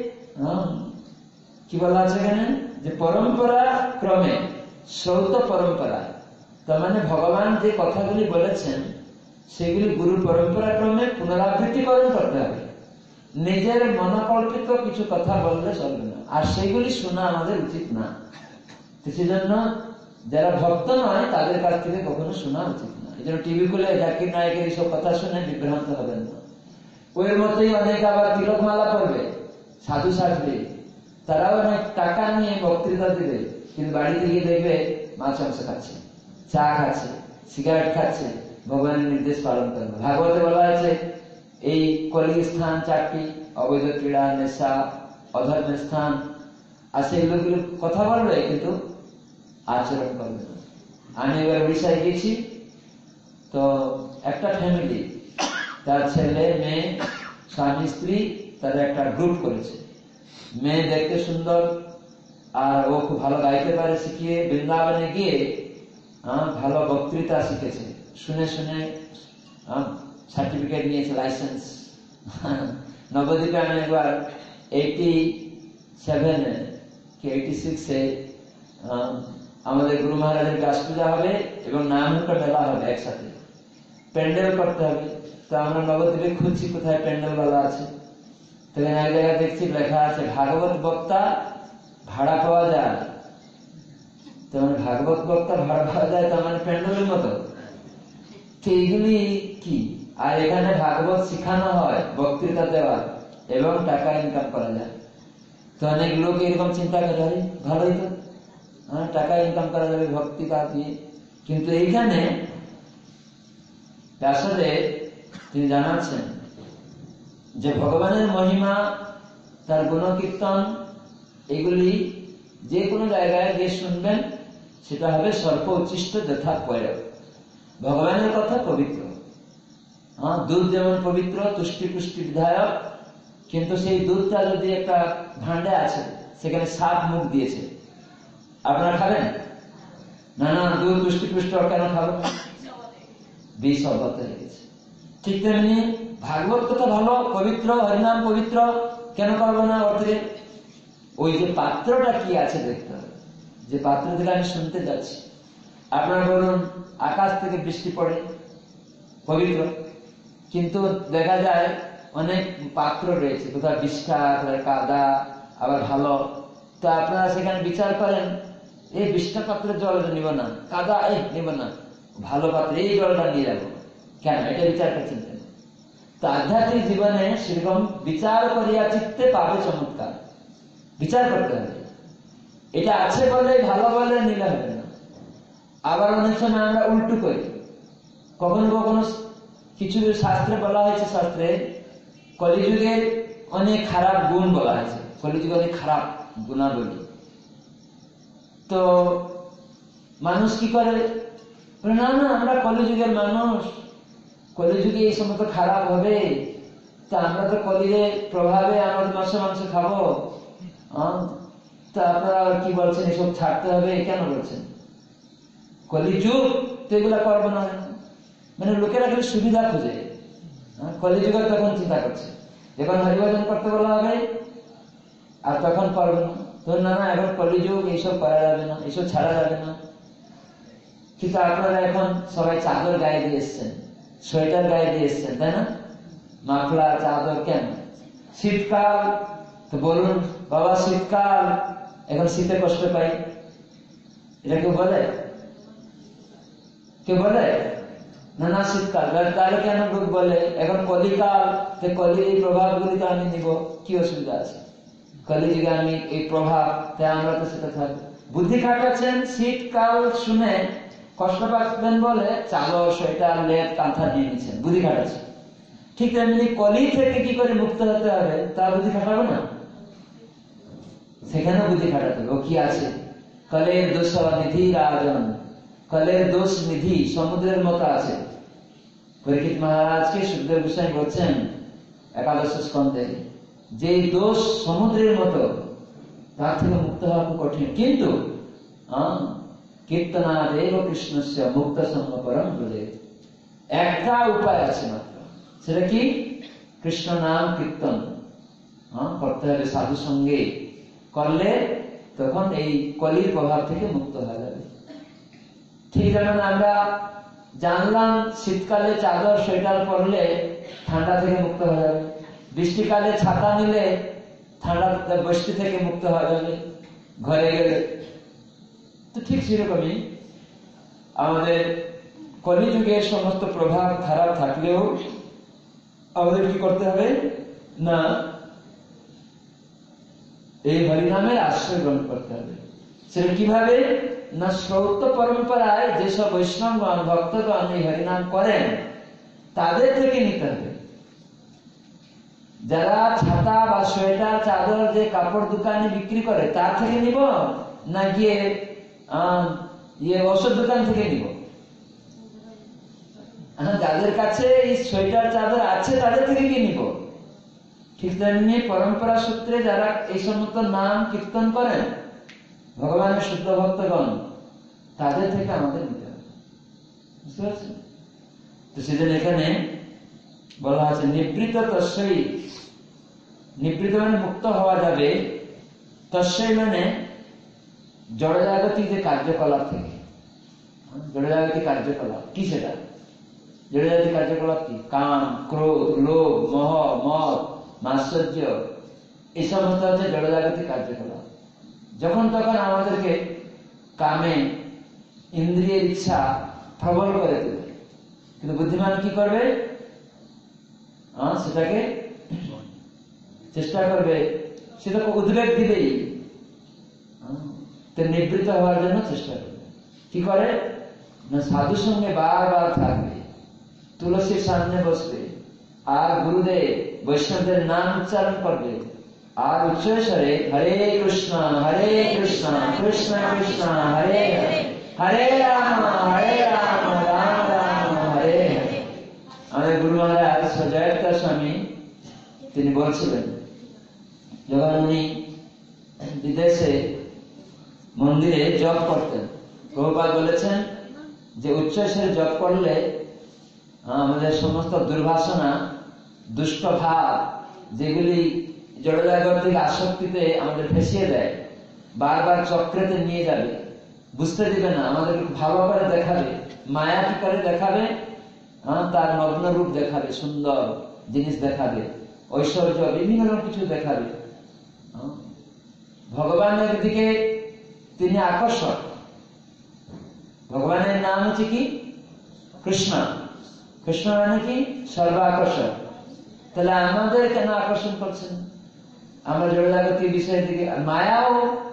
কি বলা আছে এখানে, যে পরম্পরা ক্রমে, শ্রৌত পরম্পরা, তার মানে ভগবান যে কথাগুলি বলেছেন সেগুলি গুরু পরম্পরা ক্রমে পুনরাবৃত্তিকরণ করতে হবে। নিজের মনোকল্পিত কিছু কথা বললে চলবে না, আর সেগুলি শোনা আমাদের উচিত না। সেজন্য যারা ভক্ত নয় তাদের কাছ থেকে কখনো শোনা উচিত না। এই জন্য টিভি খুলে জাকির নায়কের এইসব কথা শুনে বিভ্রান্ত হবেন না। ওই মতোই অনেক আবার তিলকমালা পড়বে, সাধু সাজবে, তারাও অনেক টাকা নিয়ে বক্তৃতা দেবে, কিন্তু বাড়িতে গিয়ে দেখবে মাছ মাংস খাচ্ছে, চা খাচ্ছে, সিগারেট খাচ্ছে, ভগবানের নির্দেশ পালন করবে। ভাগবতে বলা আছে এই কলির স্থান চারটি, অবৈধ ক্রীড়া, নেশা, অধর্মের স্থান। আর সেগুলো কথা বলবে কিন্তু আচরণ করবে না। আমি এবার উড়িষ্যায় গেছি, তো একটা ফ্যামিলি, তার ছেলে মেয়ে স্বামী স্ত্রী, তারা একটা গ্রুপ করেছে। মেয়ে দেখতে সুন্দর আর ও খুব ভালো গাইতে পারে, শিখিয়ে বৃন্দাবনে গিয়ে ভালো বক্তৃতা শিখেছে, শুনে শুনে সার্টিফিকেট নিয়েছে, লাইসেন্স। নবদ্বীপে আমি একবার এইটি সেভেনে কি এইটি সিক্সে আমাদের গুরু মহারাজের গাছ পূজা হবে এবং নামটা মেলা হবে একসাথে, প্যান্ডেল করতে হবে। তো আমরা নবদ্বীপে খুঁজছি কোথায় প্যান্ডেল বেলা আছে। তো এক জায়গায় দেখছি লেখা আছে ভাগবত বক্তা ভাড়া পাওয়া যায়। তো মানে ভাগবত বক্তা ভাড়া পাওয়া যায়, তার মানে প্যান্ডেলের মতো। তো এইগুলি কি? আর এখানে ভাগবত শিখানো হয়, বক্তৃতা দেওয়া এবং টাকা ইনকাম করা যায়। তো অনেক লোক এরকম চিন্তা করে, ভালোই তো, হ্যাঁ টাকা ইনকাম করা যাবে ভক্তি কাজ দিয়ে। কিন্তু এইখানে আসলে তিনি জানাচ্ছেন যে ভগবানের মহিমা, তার গুণকীর্তন, এগুলি যে কোনো জায়গায় গিয়ে শুনবেন, সেটা হবে স্বল্প উচ্ছিষ্ট যথা প্রয়োগ। ভগবানের কথা পবিত্র, হ্যাঁ দুধ যেমন পবিত্র, তুষ্টি পুষ্টি বিধায়ক, কিন্তু সেই দুধটা যদি একটা ভান্ডে আছে, সেখানে সাপ মুখ দিয়েছে, আপনারা খাবেন? না না দুধ পুষ্টি পুষ্ট কেন খাবো, বিষ অব্যাহত হয়ে গেছে। ঠিক তেমনি ভাগবত কথা ভালো, পবিত্র, হরিনাম পবিত্র, কেন করবো না অর্থে? ওই যে পাত্রটা কি আছে দেখতে হবে, যে পাত্র থেকে আমি শুনতে যাচ্ছি। আপনার বলুন আকাশ থেকে বৃষ্টি পড়ে পবিত্র, কিন্তু দেখা যায় অনেক পাত্র রয়েছে, কোথাও বিষ্ঠা, কোথাও কাদা, আবার ভালো। তো আপনারা সেখানে বিচার করেন, এই বিষ্ঠা পাত্রের জল নিব না, কাদা এই নিব না, ভালো পাত্রে এই জলটা নিয়ে যাবো, কেন? এটা বিচার করছেন কেন? তো আধ্যাত্মিক জীবনে সেরকম বিচার করিয়া চিত্তে পাবে চমৎকার, বিচার করতে হবে। এটা আছে বলে ভালো বলে নিলে হবে না। আবার অনেক সময় আমরা উল্টো করি, কখনো কখনো কিছু শাস্ত্রে বলা হয়েছে, শাস্ত্রে কলিযুগের অনেক খারাপ গুণ বলা হয়েছে, কলিযুগে অনেক খারাপ গুণাবলী। তো মানুষ কি করে, না না আমরা কলিযুগের মানুষ, কলিযুগে এই সময় তো খারাপ হবে, তা আমরা তো কলিযুগের প্রভাবে আমাদের মাংস মাংস খাবো, তা আপনারা কি বলছেন এসব ছাড়তে হবে, কেন বলছেন? কলিযুগ তো এগুলা করবো না, মানে লোকেরা কিন্তু সুবিধা খুঁজে, কলিযুগে তখন চিন্তা করছে, যখন হরিভজন করতে বলা হবে আর তখন করবে না, তো না না এখন কলিযুগ, এইসব করা যাবে না, এইসব ছাড়া যাবে না। কিন্তু আপনারা এখন সবাই চাদর গায়ে দিয়ে এসছেন, সোয়েটার গায়ে দিয়ে এসছেন, তাই না? মাফলা চাদর, কেন? শীতকাল, তো বলুন বাবা শীতকাল, এখন শীতে কষ্ট পাই, এটা কেউ বলে? কেউ বলে না না শীতকাল, তাহলে কেন লোক বলে এখন কলিকাল, কলির এই প্রভাব গুলি তো আমি নিব, কি অসুবিধা আছে? কলিযুগে আমি এই প্রভাব, তাই আমরা তো সেটা থাকবো। বুদ্ধি খাটাচ্ছেন, শীতকাল শুনে কষ্ট পাচ্ছেন বলে চাদর, সোয়েটার, লেপ, কাঁথা নিয়ে নিচ্ছেন, বুদ্ধি খাটাচ্ছেন। ঠিক তেমনি কলি থেকে কি করে মুক্ত হতে হবে তা বুদ্ধি খাটাবো না, সেখানে বুদ্ধি খাটাতে হবে। ও কি আছে, কলের দোষ নিধি রাজন, কলের দোষ নিধি সমুদ্রের মতো আছে। পরীক্ষিত মহারাজকে সুখদেব গোস্বামী বলছেন একাদশ স্কন্ধে, যে দোষ সমুদ্রের মতো, তার থেকে মুক্ত হওয়া খুব কঠিন, কিন্তু কীর্তনাদেব কৃষ্ণস্য মুক্ত সঙ্গ পরম ব্রজে, একটা উপায় আছে মাত্র, সেটা কি? কৃষ্ণ নাম কীর্তন করতে হবে সাধু সঙ্গে, করলে তখন এই কলির প্রভাব থেকে মুক্ত হয়ে যাবে। ঠিক যেমন আমরা জানলাম শীতকালে চাদর সোয়েটার পরলে ঠান্ডা থেকে মুক্ত হয়ে যাবে, বৃষ্টিকালে ছাতা নিলে ঠান্ডা বৃষ্টি থেকে মুক্ত হয়ে যাবে ঘরে গেলে। তো ঠিক সেরকমই আমাদের কলিযুগের সমস্ত প্রভাব খারাপ থাকলেও আমাদের কি করতে হবে না, এই হরিনামের আশ্রয় গ্রহণ করতে হবে। সেটা কিভাবে না, শ্রৌত পরম্পরায় যেসব বৈষ্ণবগণ ভক্তগণ এই হরিনাম করেন তাদের থেকে নিতে হবে। যারা ছাতা বা সোয়েটার চাদর যে কাপড় দোকানে বিক্রি করে তার থেকে নিব, না গিয়ে ইয়ে ওষুধ দোকান থেকে নিব? যাদের কাছে এই সোয়েটার চাদর আছে তাদের থেকে কি নিব? ঠিক তেমনি পরম্পরা সূত্রে যারা এই সমস্ত নাম কীর্তন করেন ভগবানের শুদ্ধ ভক্তগণ, তাদের থেকে আমাদের নিতে হবে, বুঝতে পারছেন? তো সেজন্য এখানে বলা আছে নিবৃত তস্যই, নিবৃত মানে মুক্ত হওয়া যাবে, তস্যই মানে জড়জাগতিক যে কার্যকলাপ থেকে। জড়জাগতিক কার্যকলাপ কি? সেটা জড়জাগতিক কার্যকলাপ কি? কাম, ক্রোধ, লোভ, মোহ, মদ, মাৎসর্য, এই সমস্ত হচ্ছে জড়জাগতিক কার্যকলাপ। যখন তখন আমাদেরকে কামে ইন্দ্রিয়ের ইচ্ছা প্রবল করে দেবে, কিন্তু বুদ্ধিমান কি করবে? সেটাকে চেষ্টা করবে, সেটাকে উদ্বেগ দিলেই নিবৃত্ত হওয়ার জন্য চেষ্টা করবে। কি করে না, সাধুর সঙ্গে বারবার থাকবে, তুলসীর সামনে বসবে, আর গুরুদেব বৈষ্ণবদের নাম উচ্চারণ করবে, আর উচ্চস্বরে হরে কৃষ্ণ হরে কৃষ্ণ কৃষ্ণ কৃষ্ণ হরে হরে, হরে রাম হরে রাম রাম রাম হরে হরে। আমাদের গুরু মহারাজ সজয়তা স্বামী তিনি বলছিলেন, যখন উনি বিদেশে মন্দিরে জপ করতেন, প্রভুপাদ বলেছেন যে উচ্চস্বরে জপ করলে আমাদের সমস্ত দুর্বাসনা, দুষ্ট ভাব, যেগুলি জড়জাগতিক আসক্তিতে আমাদের ফেসিয়ে দেয়, বারবার চক্রেতে নিয়ে যাবে, বুঝতে দিবে না, আমাদেরকে ভালো করে দেখাবে, মায়া কি করে দেখাবে, তার নগ্ন রূপ দেখাবে, সুন্দর জিনিস দেখাবে, ঐশ্বর্য বিভিন্ন রকম কিছু দেখাবে। ভগবানের দিকে তিনি আকর্ষক। ভগবানের নাম হচ্ছে কি? কৃষ্ণ। কৃষ্ণ মানে কি? সর্ব আকর্ষক। তাহলে আমাদের কেন আকর্ষণ করছেন? আমরা জড়জাগতিক বিষয়ের দিকে, মায়াও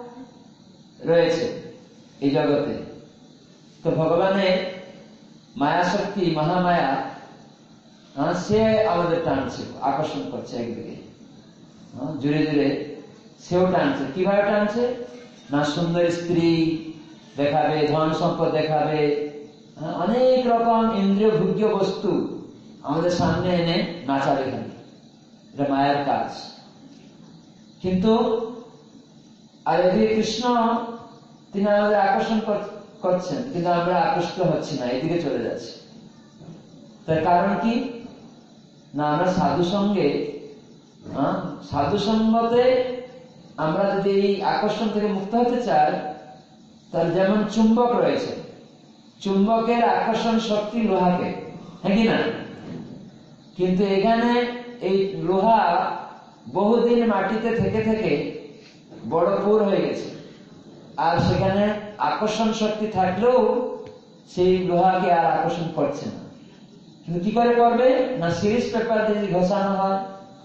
রয়েছে এই জগতে। তো ভগবানের মায়া শক্তি, মহামায়া, সে আমাদের টানছে, আকর্ষণ করছে একদিকে, জুড়ে জুড়ে সেও টানছে। কিভাবে টানছে? না সুন্দর স্ত্রী দেখাবে, ধন সম্পদ দেখাবে, অনেক রকম ইন্দ্রিয় ভোগ্য বস্তু আমাদের সামনে এনে নাচাবে। এটা মায়ের কাজ। কিন্তু আর এদিকে কৃষ্ণ তিনি আমাদের আকর্ষণ করছেন, কিন্তু আমরা আকৃষ্ট হচ্ছি না, এদিকে চলে যাচ্ছি। তার কারণ কি? না আমরা সাধু সঙ্গে, সাধু সঙ্গতে আমরা যদি এই আকর্ষণ থেকে মুক্ত হতে চাই, তার যেমন চুম্বক রয়েছে, চুম্বকের আকর্ষণ শক্তি লোহাকে, হ্যাঁ কি না? কিন্তু এখানে এই লোহা বহুদিন মাটিতে থেকে থেকে বড় পুর হয়ে গেছে, আর সেখানে আকর্ষণ শক্তি থাকলেও সেই লোহাকে আর আকর্ষণ করছে না। কিন্তু কি করে করবে? না সিরিজ পেপার দিয়ে ঘষানো হয়।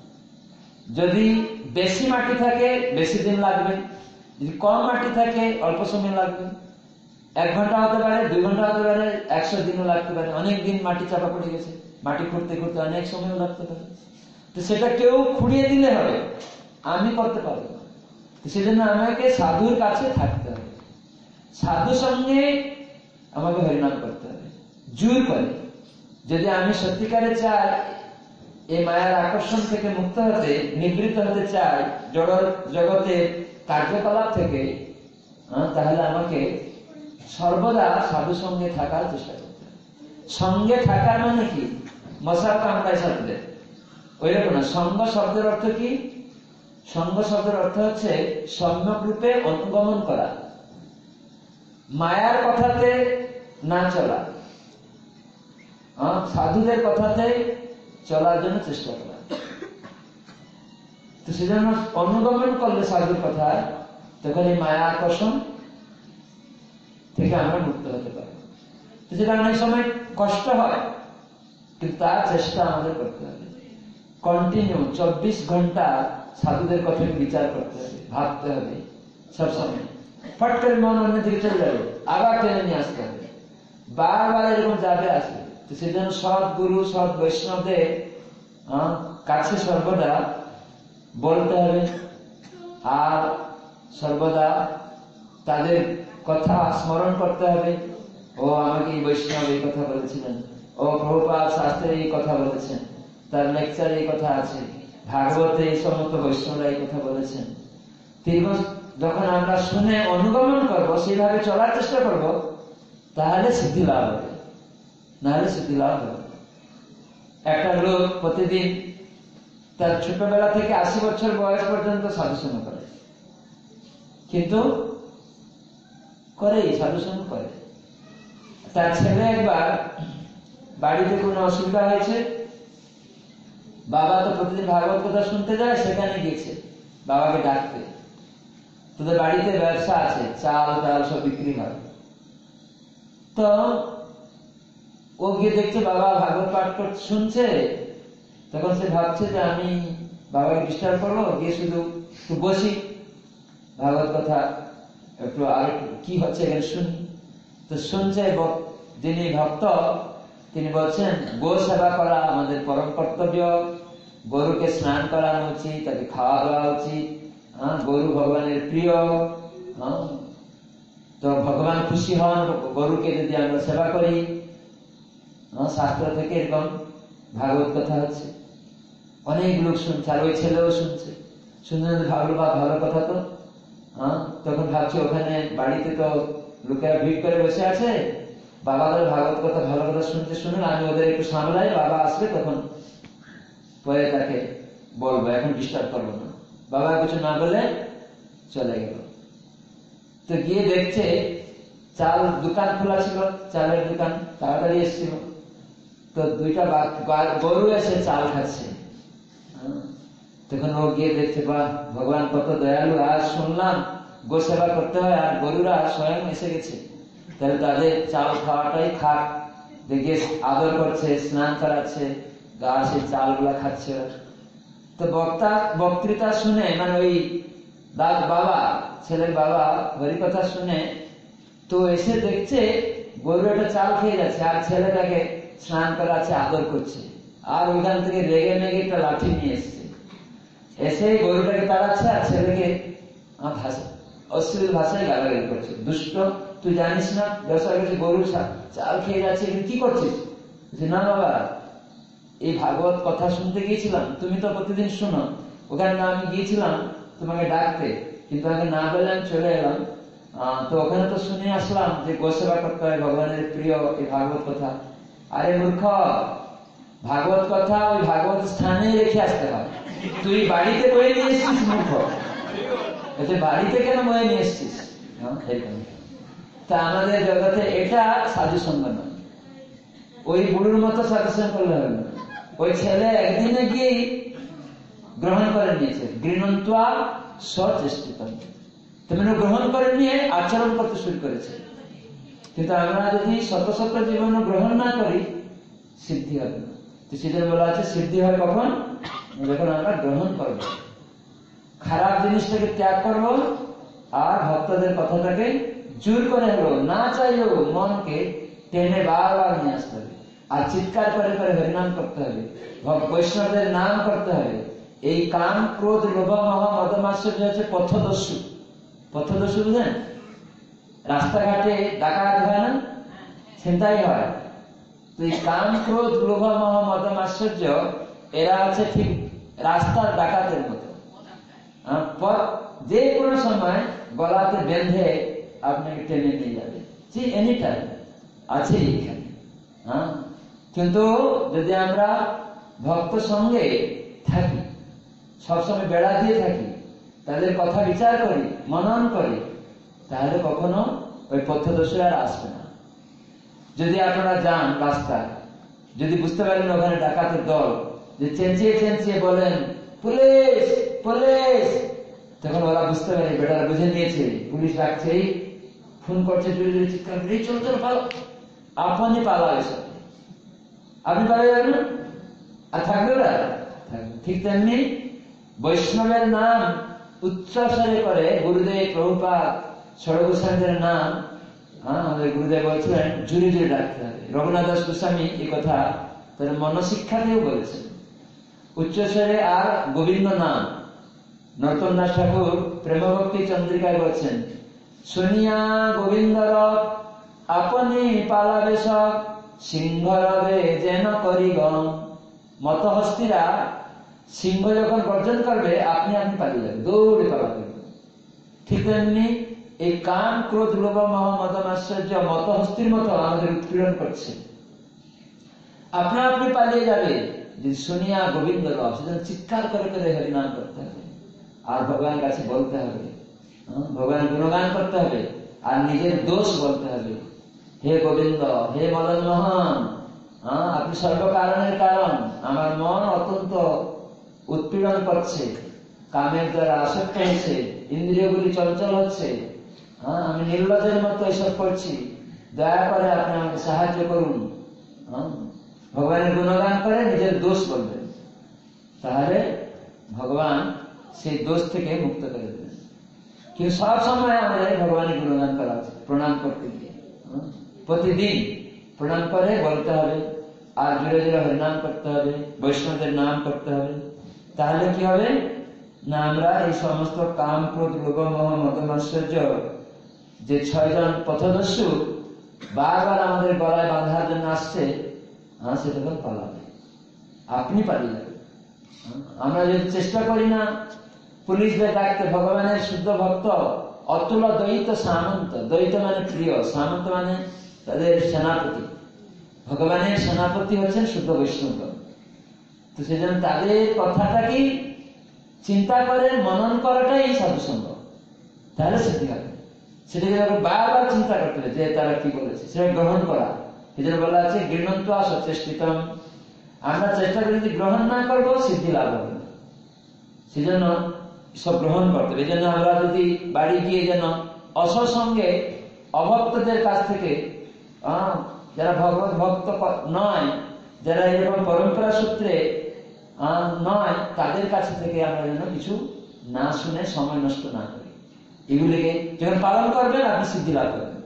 যদি বেশি মাটি থাকে বেশি দিন লাগবে, যদি কম মাটি থাকে অল্প সময় লাগবে। এক ঘন্টা হতে পারে, দুই ঘন্টা হতে পারে, একশো দিনও লাগতে পারে। অনেক দিন মাটি চাপা পড়ে গেছে, মাটি খুঁড়তে খুঁড়তে অনেক সময়ও লাগতে পারে। তো সেটা কেউ খুঁড়িয়ে দিলে হবে, আমি করতে পারবো না। সেজন্য আমাকে সাধুর কাছে থাকতে হবে, সাধু সঙ্গে আমাকে হরিনাম করতে হবে জোর করে। যদি আমি সত্যিকারে চাই এই মায়ার আকর্ষণ থেকে মুক্ত হতে, নিবৃত্ত হতে চাই জড় জগতের কার্যকলাপ থেকে, তাহলে আমাকে সর্বদা সাধু সঙ্গে থাকার চেষ্টা করতে হবে। সঙ্গে থাকার মানে কি? মশার কামড়ায় সাথে ওই রকম না। সঙ্গ শব্দের অর্থ কি? সঙ্গ শব্দের অর্থ হচ্ছে সম্যক রূপে অনুগমন করা, মায়ার কথাতে না চলা, সাধুদের কথাতে চলার জন্য চেষ্টা করা। তো সেজন্য অনুগমন করলে সাধুর কথা, তখন এই মায়া আকর্ষণ থেকে আমরা মুক্ত হতে পারি। তো সেটা অনেক সময় কষ্ট হয়, কিন্তু তার চেষ্টা আমাদের করতে হবে। কন্টিনিউ চব্বিশ ঘন্টা সাধুদের কথা বিচার করতে হবে, ভাবতে হবে সবসময়। ফট করে মন অন্যদিকে চলে যাবে, আবার টেনে নিয়ে আসতে হবে, বারবার এরকম যাবে আসবে। তো সেজন্য সৎ গুরু, সৎ বৈষ্ণবদের কাছে সর্বদা বলতে হবে, আর সর্বদা তাদের কথা স্মরণ করতে হবে। ও আমাকে এই বৈষ্ণব এই কথা বলেছিলেন, ও প্রভুপাদ শাস্ত্রে এই কথা বলেছেন, তার লেকচারে এই কথা আছে, ভাগবতে এই সমস্ত বৈষ্ণবরা এই কথা বলেছেন। যখন আমরা শুনে অনুগমন করব, সেইভাবে চলার চেষ্টা করব, তাহলে সিদ্ধি লাভ হবে, নাহলে সিদ্ধি লাভ হবে। একটা লোক প্রতিদিন তার ছোটবেলা থেকে আশি বছর বয়স পর্যন্ত সাধুসঙ্গ করে, কিন্তু করে সাধুসঙ্গ করে। তার ছেলে একবার বাড়িতে কোনো অসুবিধা হয়েছে, বাবা তো প্রতিদিন ভাগবত কথা শুনতে যায়, সেখানে গিয়েছে বাবাকে ডাকতে। তোদের বাড়িতে ব্যবসা আছে, চাল ডাল সব বিক্রি হয়। তো ও গিয়ে দেখছে বাবা ভাগবত পাঠ করতে শুনছে। তখন সে ভাবছে যে আমি বাবাকে ডিস্টার্ব করবো, গিয়ে শুধু একটু বসি, ভাগবত কথা একটু আর কি হচ্ছে এখানে শুনি। তো শুনছে, যিনি ভক্ত তিনি বলছেন গো সেবা করা আমাদের পরম কর্তব্য, গরুকে স্নান করানো উচিত, তাকে খাওয়া দেওয়া উচিত, হ্যাঁ গরু ভগবানের প্রিয়, হ্যাঁ তো ভগবান খুশি হন গরুকে যদি আমরা সেবা করি। শাস্ত্র থেকে এরকম ভাগবত কথা হচ্ছে, অনেক লোক শুনছে, আর ওই ছেলেও শুনছে। শুনছে ভাবলো বা ভালো কথা তো, হ্যাঁ তখন ভাবছি ওখানে বাড়িতে তো লোকেরা ভিড় করে বসে আছে, বাবাদের ভাগবত কথা ভালো কথা শুনতে শুনুন, আমি ওদের একটু সামলাই, বাবা আসবে তখন পরে তাকে বলবো, এখন ডিস্টার্ব করবো না। বাবা কিছু না বলে চলে গেল। তো গিয়ে দেখছে চাল দোকান খোলা ছিল, চালের দোকান, তাড়াতাড়ি এসেছিল। তো দুইটা গরু এসে চাল খাচ্ছে। তখন ও গিয়ে দেখছে, বাহ ভগবান কত দয়ালু, আজ শুনলাম গো সেবা করতে হয় আর গরুরা স্বয়ং এসে গেছে, তাহলে তাদের চাল খাওয়াটাই খাক। দেখে আদর করছে, স্নান করাচ্ছে, গা সেই চাল গুলা খাচ্ছে। তো বক্তা বক্তৃতা শুনে, মানে ওই দাদ বাবা, ছেলের বাবা হরিকথা শুনে তো এসে দেখছে গরু একটা চাল খেয়ে যাচ্ছে আর ছেলেটাকে স্নান করাচ্ছে, আদর করছে। আর ওইখান থেকে রেগে মেগে একটা লাঠি নিয়ে এসছে, এসে গরুটাকে তাড়াচ্ছে আর ছেলেকে অশ্লীল ভাষায় গালাগালি করছে। দুষ্ট, তুই জানিস না ব্যবসা করছে, গরু চাল খেয়ে যাচ্ছে, কি করছিস? না বাবা, এই ভাগবত কথা শুনতে গিয়েছিলাম, তুমি তো প্রতিদিন শোনো, ওখানে আমি গিয়েছিলাম তোমাকে ডাকতে, কিন্তু আমি না বলে আমি চলে এলাম। তো ওখানে তো শুনে আসলাম যে গোসেবা করতে হয়, ভগবানের প্রিয় এই ভাগবত কথা। আরে মূর্খ, ভাগবত কথা ওই ভাগবত স্থানে রেখে আসতে হয়, তুই বাড়িতে বয়ে নিয়ে এসছিস মূর্খ, এতে বাড়িতে কেন বয়ে নিয়ে এসছিস? তা আমাদের জগতে এটা সাধু সঙ্গ নয়, ওই বুড়ুর মতো সাজেশন করলে হবে না। ওই ছেলে একদিনে গিয়েই গ্রহণ করে নিয়েছে, গৃহণত্বা সচেষ্টিত, তেমন গ্রহণ করে নিয়ে আচরণ করতে শুরু করেছে। কিন্তু আমরা যদি শত শত জীবন গ্রহণ না করি, সিদ্ধি হবে না। তো সেটা বলা আছে, সিদ্ধি হয় কখন? যখন আমরা গ্রহণ করবো, খারাপ জিনিসটাকে ত্যাগ করব, আর ভক্তদের কথাটাকে জোর করে হলো না চাইলেও মনকে টেনে বারবার নিয়ে আসতে হবে, আর চিৎকার করে করে হরিনাম করতে হবে, বৈষ্ণবদের নাম করতে হবে। এই কাম ক্রোধ লোভ মোহ মদ মাৎসর্য হচ্ছে পথদস্যু। পথদস্যু বুঝলেন? রাস্তাঘাটে ডাকাত হয় না, ছিনতাই হয়। তো এই কাম ক্রোধ লোভ মোহ মদ মাৎসর্য এরা আছে ঠিক রাস্তার ডাকাতের মতো, যে কোনো সময় গলাতে বেঁধে আপনাকে টেনে নিয়ে যাবে, যে এনি টাইম আছে এখানে। হ্যাঁ, কিন্তু যদি আমরা ভক্ত সঙ্গে থাকি, সবসময় বেড়া দিয়ে থাকি, তাদের কথা বিচার করি, মনন করি, তাহলে কখনো ওই পথদোষী আর আসবে না। যদি আপনারা যান রাস্তায়, যদি বুঝতে পারেন ওখানে ডাকাতের দল, যে চেঁচিয়ে চেঁচিয়ে বলেন পুলিশ পুলিশ, তখন ওরা বুঝতে পারে বেটারা বুঝে নিয়েছে পুলিশ রাখছে, ফোন করছে, জোরে জোরে চিৎকার করে চল চল পালো, আপনি পালাবে সব, আপনি পালিয়ে যাবেন না, আর থাকবে ওরা থাকবে। ঠিক তেমনি বৈষ্ণবের নাম উচ্চস্বরে করে গুরুদেব প্রভুপাদ ষড়গোস্বামীদের নাম, হ্যাঁ আমাদের গুরুদেব বলছিলেন জুড়ে জুড়ে ডাকতে হবে। রঘুনাথ দাস গোস্বামী এই কথা তার মনশিক্ষাতেও বলেছেন, উচ্চস্বরে আর গোবিন্দ নাম। নরোত্তম দাস ঠাকুর প্রেমভক্তি চন্দ্রিকায় বলছেন, শুনিয়া গোবিন্দর আপনি পালাবে সব, সিংহ রবে যেন করি গম। মত হস্তিরা সিংহ যখন গর্জন করবে আপনি আপনি পালিয়ে যাবে, দৌড়ে পালাবে। ঠিক তেমনি এই কাম ক্রোধ লোভ মোহ মদ মাৎসর্য মত হস্তির মতো আমাদের উৎপীড়ন করছে, আপনা আপনি পালিয়ে যাবে। যদি শুনিয়া গোবিন্দ রব, সেজন্য চিৎকার করে করে হরিনাম করতে হবে, আর ভগবানের কাছে বলতে হবে, ভগবানের গুণগান করতে হবে, আর নিজের দোষ বলতে হবে। হে গোবিন্দ, হে মদন মোহন, আপনি সর্বকারণের কারণ, আমার মন অত্যন্ত উৎপীড়ন করছে, কামের দ্বারা আসক্ত হচ্ছে, ইন্দ্রিয়গুলি চঞ্চল হচ্ছে, হ্যাঁ আমি নির্লজ্জের মতো এসব করছি, দয়া করে আপনি আমাকে সাহায্য করুন। ভগবানের গুণগান করে নিজের দোষ বলবেন, তাহলে ভগবান সেই দোষ থেকে মুক্ত করে দেবেন। কিন্তু সব সময় আমাদের ভগবানের গুণগান করা উচিত, প্রণাম করতে গিয়ে প্রতিদিন প্রণাম করে বলতে হবে, আর জুড়ে জুড়ে হরিনাম করতে হবে, বৈষ্ণবদের নাম করতে হবে। তাহলে কি হবে না, আমরা এই সমস্ত কাম ক্রোধ লোভ মোহ মদ মাৎসর্য যে ছয়জন পথদস্যু বারবার আমাদের গলায় বাঁধার জন্য আসছে, হ্যাঁ সেটা তো পালাবে, আপনি পালিয়ে যাবেন। আমরা যদি চেষ্টা করি না পুলিশদের ডাকতে, ভগবানের শুদ্ধ ভক্ত অতুল দ্বৈত সামন্ত। দ্বৈত মানে প্রিয়, সামন্ত মানে তাদের সেনাপতি। ভগবানের সেনাপতি হচ্ছেন শুদ্ধ বৈষ্ণব। তো সেজন্য তাদের কথাটাকেই চিন্তা করেন, মনন করাটাই এই সাধুসঙ্গ, তাহলে সিদ্ধি হবে। সেটাকে বারবার চিন্তা করতে হবে যে তারা কি বলেছে, সেটা গ্রহণ করা। এই জন্য বলা আছে গৃহণত্বা সচেষ্টিতম। আমরা চেষ্টা করি যদি গ্রহণ না করবো সিদ্ধি লাভ হবে না, সেজন্য সব গ্রহণ করতে হবে। এই জন্য আমরা যদি বাড়ি গিয়ে যেন অসৎসঙ্গে অভক্তদের কাছ থেকে, যারা ভগবত ভক্ত নয়, যারা এরকম পরম্পরা সূত্রে নয়, তাদের কাছে থেকে আমরা যেন কিছু না শুনে সময় নষ্ট না করি। এগুলিকে যখন পালন করবেন আপনি সিদ্ধি লাভ করবেন,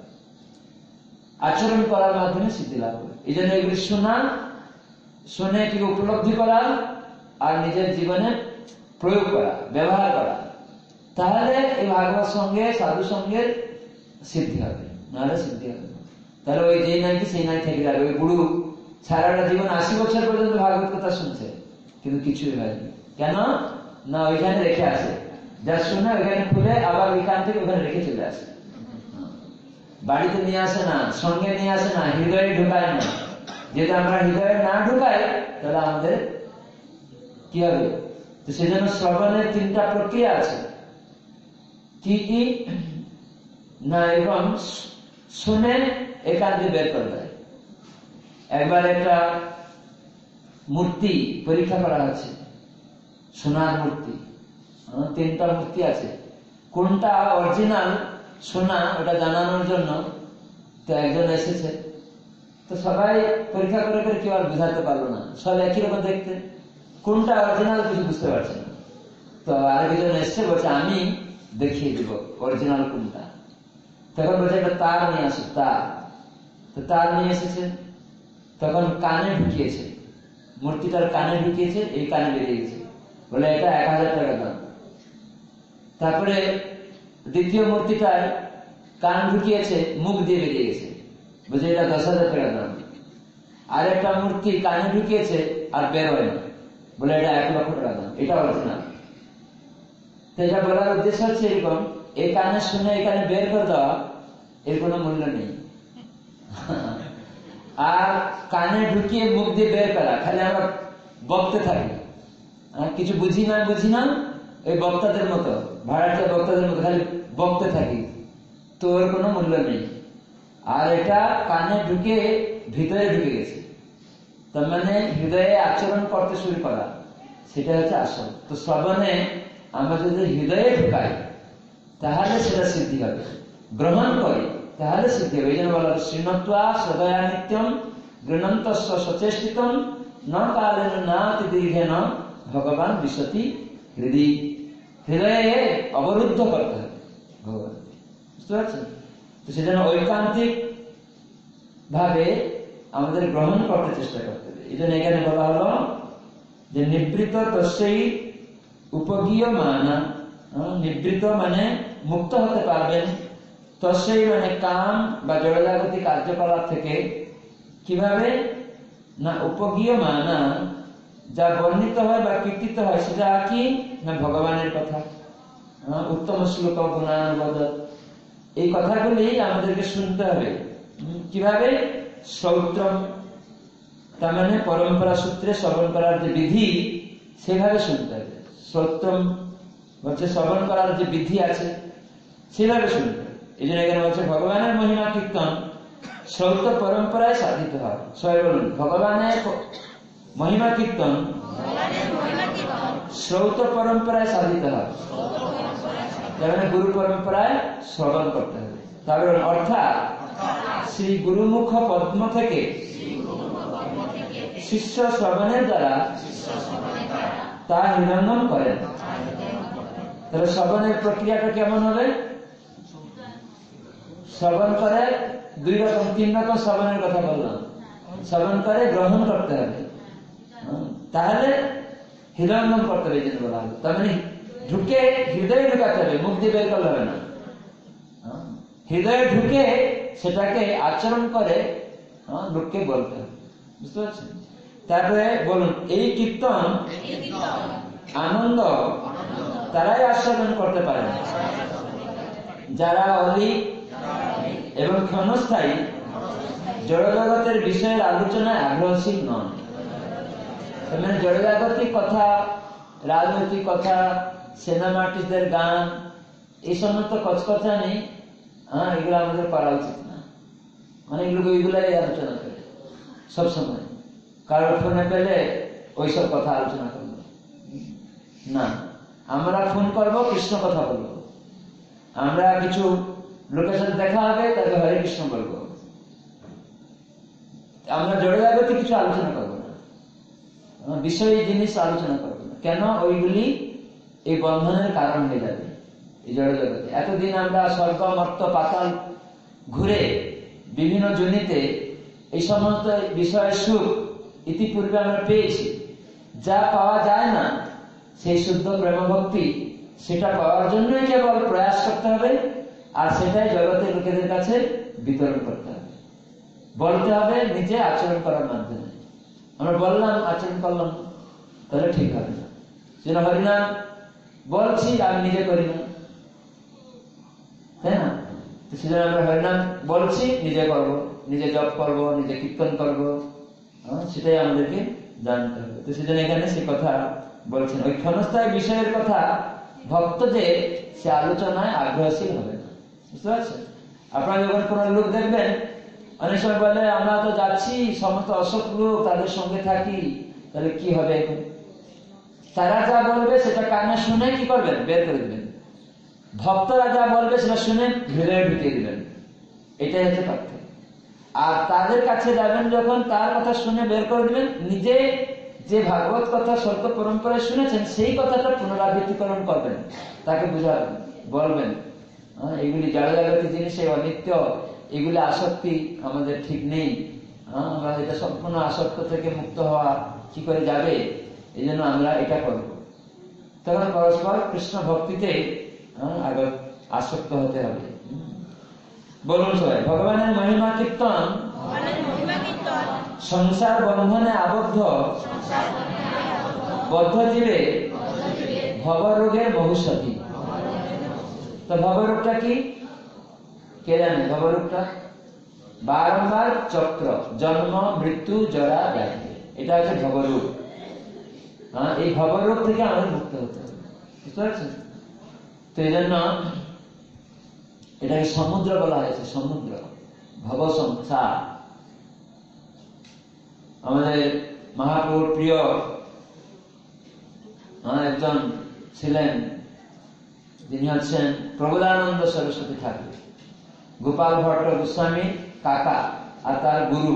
আচরণ করার মাধ্যমে সিদ্ধি লাভ করবেন। এই জন্য এগুলি শোনা, শুনে এটিকে উপলব্ধি করা আর নিজের জীবনে প্রয়োগ করা, ব্যবহার করা, তাহলে এই ভাগবত সঙ্গে সাধু সঙ্গের সিদ্ধি হবে, নাহলে সিদ্ধি হবে। তাহলে ওই যেই নাই কি সেই নাই থেকে যাবে। ওই গুরু সারাটা জীবন আশি বছর পর্যন্ত ভাগবত কথা শুনছে, কিন্তু কিছুই হয়নি। কেন না ওইখানে রেখে আসে, যা শুনে ওইখানে খুলে আবার ওইখান থেকে ওখানে রেখে চলে আসে, বাড়িতে নিয়ে আসে না, সঙ্গে নিয়ে আসে না, হৃদয়ে ঢুকায় না। যেটা আমরা হৃদয়ে না ঢুকাই তাহলে আমাদের কি হবে? তো সেজন্য শ্রবণের তিনটা প্রক্রিয়া আছে। কি কি না, এবং শুনে এখান দিয়ে বের করে দেয়। একবার একটা মূর্তি পরীক্ষা করা হচ্ছে, সোনার মূর্তি, তিনটা মূর্তি আছে, কোনটা অরিজিনাল সোনা ওটা জানানোর জন্য তো একজন এসেছে। তো সবাই পরীক্ষা করে করে কেউ আর বুঝাতে পারলো না, সব একই রকম দেখতে, কোনটা অরিজিনাল কিছু বুঝতে পারছে না। তো আরেকজন এসছে, বলছে আমি দেখিয়ে দিব অরিজিনাল কোনটা। তখন বলছে একটা তার নিয়ে আসো, তার। তো তার নিয়ে এসেছে, তখন কানে ঢুকিয়েছে, মূর্তিটার কানে ঢুকিয়েছে, এই কানে বেরিয়ে গেছে, বলে এটা এক হাজার টাকা দাম। তারপরে দ্বিতীয় মূর্তিটার কান ঢুকিয়েছে, মুখ দিয়ে বেরিয়ে গেছে, বলছে এটা দশ হাজার টাকা দাম। আর একটা মূর্তি কানে ঢুকিয়েছে আর বের হয় না, বলে এটা এক লক্ষ টাকা দাম, এটা অরিজিনাল। তো এটা বলার উদ্দেশ্য হচ্ছে এরকম, এই কানে শুনে এখানে বের করে দেওয়া, এর কোনো মূল্য নেই। আর কানে ঢুকিয়ে মুখ দিয়ে বের করা, খালি আমরা বকতে থাকি, কিছু বুঝি না বুঝি না, এই বক্তাদের মতো, ভাড়াটিয়া বক্তাদের মতো খালি বকতে থাকি, তো ওর কোনো মূল্য নেই। আর এটা কানে ঢুকে ভিতরে ঢুকে গেছে, তার মানে হৃদয়ে আচরণ করতে শুরু করা, সেটা হচ্ছে আসল। তো শ্রবণে আমরা যদি হৃদয়ে ঢুকাই তাহলে সেটা সিদ্ধি হবে, গ্রহণ করি তাহলে সিদ্ধি হবে। এই জন্য বলা শ্রীণত্বা সদয়া নিত্যম গৃহন্তস্ব সচেষ্টিতম ন কালেন নাতি দীর্ঘেন ভগবান বিশতি হৃদয়। হৃদয়ে অবরুদ্ধ করতে হবে ভগবান, বুঝতে পারছেন? তো সেজন্য ঐকান্তিক ভাবে আমাদের গ্রহণ করতে চেষ্টা করতে হবে। এই জন্য এখানে বলা হলো যে নিবৃত তস্যই উপগীয় মানা, নিবৃত মানে মুক্ত হতে পারবেন, তস্যই মানে কাম বা জড়জাগতিক কার্যকলাপ থেকে। কিভাবে না উপগীয় মানা, যা বর্ণিত হয় বা কীর্তিত হয় সেটা কি না ভগবানের কথা, উত্তম শ্লোক গুণানুবাদ, এই কথাগুলি আমাদেরকে শুনতে হবে। কিভাবে? শ্রৌত্রম, তার মানে পরম্পরা সূত্রে শ্রবণ করার যে বিধি সেভাবে শুনতে হবে। শ্রৌত্রম হচ্ছে শ্রবণ করার যে বিধি আছে সেভাবে শুনতে হবে। এই জন্য এখানে বলছে ভগবানের মহিমা কীর্তন শ্রৌত পরম্পরায় সাধিত হয়। সবাই বলুন, ভগবানের মহিমা কীর্তন শ্রৌত পরম্পরায় সাধিত হয়, তার মানে গুরু পরম্পরায় শ্রবণ করতে হবে। তারপর অর্থাৎ শ্রী গুরুমুখ পদ্ম থেকে শিষ্য শ্রবণের দ্বারা তা হৃদয়ঙ্গম করেন। তাহলে শ্রবণের প্রক্রিয়াটা কেমন হবে? শ্রবণ করে দুই রকম, তিন রকম শ্রবণের কথা বললাম। শ্রবণ করে গ্রহণ করতে হবে, তাহলে হৃদয়ঙ্গম করতে হবে, যেন বলা হবে। তার মানে ঢুকে হৃদয়ে ঢুকাতে হবে, মুখ দিয়ে বের করলে হবে না। হৃদয়ে ঢুকে সেটাকে আচরণ করে লোককে বলতে হবে, বুঝতে পারছেন? তারপরে বলুন, এই কীর্তন আনন্দ তারাই আস্বাদন করতে পারে, যারা অলিক এবং ক্ষণস্থায়ী জড়জগতের বিষয়ের আলোচনায় আগ্রহশীল নন। মানে জড়জাগতিক কথা, রাজনৈতিক কথা, সিনেমা আর্টিস্টদের গান, এই সমস্ত কচকচা নেই, হ্যাঁ এগুলো আমাদের করা উচিত না। মানে এগুলো ওইগুলাই আলোচনা করে সবসময়, কারোর ফোনে পেলে ওইসব কথা আলোচনা করবো না। আমরা ফোন করবো, কৃষ্ণ কথা বলবো। আমরা কিছু লোকের সাথে দেখা হবে, তাকে হরে কৃষ্ণ বলবো। আমরা জড়জাগতিক কিছু আলোচনা করবো না, বিষয় জিনিস আলোচনা করবো না। কেন? ওইগুলি এই বন্ধনের কারণ হয়ে যাবে। এই জড়জগতে এতদিন আমরা স্বর্গ মর্ত পাতাল ঘুরে বিভিন্ন জনিতে এই সমস্ত বিষয়ের সুখ ইতিপূর্বে আমরা পেয়েছি। যা পাওয়া যায় না সেই শুদ্ধ প্রেম ভক্তি, সেটা পাওয়ার জন্যই কেবল প্রয়াস করতে হবে, আর সেটাই জগতের লোকেদের কাছে বিতরণ করতে হবে, বলতে হবে নিজে আচরণ করার মাধ্যমে। আমরা বললাম, আচরণ করলাম, তাহলে ঠিক হবে না। যেন হরিনাম বলছি, আমি নিজে করি না, তাই না? সেজন্য আমরা হরিনাম বলছি, নিজে করবো, নিজে জপ করবো, নিজে কীর্তন করবো, সেটাই আমাদেরকে জানতে হবে। তো সেজন্য এখানে সে কথা বলছেন, ওই ক্ষণস্থায়ী বিষয়ের কথা ভক্ত যে সে আলোচনায় আগ্রহশীল হবে না। বুঝতে পারছেন? আপনারা যখন কোন লোক দেখবেন, অনেক সময় বলে আমরা তো যাচ্ছি, সমস্ত অসৎ লোক, তাদের সঙ্গে থাকি, তাহলে কি হবে? তারা যা বলবে সেটা কানে শুনে কি করবেন? বের করে দিবেন। ভক্তরা যা বলবে সেটা শুনে হৃদয়ে ঢুকিয়ে দিবেন। এটাই হচ্ছে পার্থক্য। আর তাদের কাছে যাবেন যখন, তার কথা শুনে বের করে দিবেন। নিজে যে ভাগবত কথা সত্য পরম্পরায় শুনেছেন, সেই কথাটা পুনরাবৃত্তিকরণ করবেন, তাকে বুঝাবেন, বলবেন এগুলি জড়জাগতিক জিনিসে অনিত্য, এগুলি আসক্তি আমাদের ঠিক নেই, আমরা এটা সম্পূর্ণ আসক্ত থেকে মুক্ত হওয়া কি করে যাবে, এই জন্য আমরা এটা করব। তখন পরস্পর কৃষ্ণ ভক্তিতে আগে আসক্ত হতে হবে। বলুন সবাই, ভগবানের মহিমা কীর্তন সংসার বন্ধনে আবদ্ধ বদ্ধ জীবে ভবরোগের বহুষতি। তো ভবরোগটা কি? কে জানে? ভবরোগটা বারংবার চক্র, জন্ম মৃত্যু জরা ব্যাধি, এটা হচ্ছে ভবরোগ। হ্যাঁ, এই ভবরোগ থেকে আমাদের মুক্ত হতে হবে। বুঝতে পারছেন? তো এই জন্য এটাকে সমুদ্র বলা হয়েছে, সমুদ্র, ভব সংসার। আমাদের মহাপ্রভুর প্রিয় একজন ছিলেন, যিনি হচ্ছেন প্রবোধানন্দ সরস্বতী ঠাকুর, গোপাল ভট্ট গোস্বামী কাকা, আর তার গুরু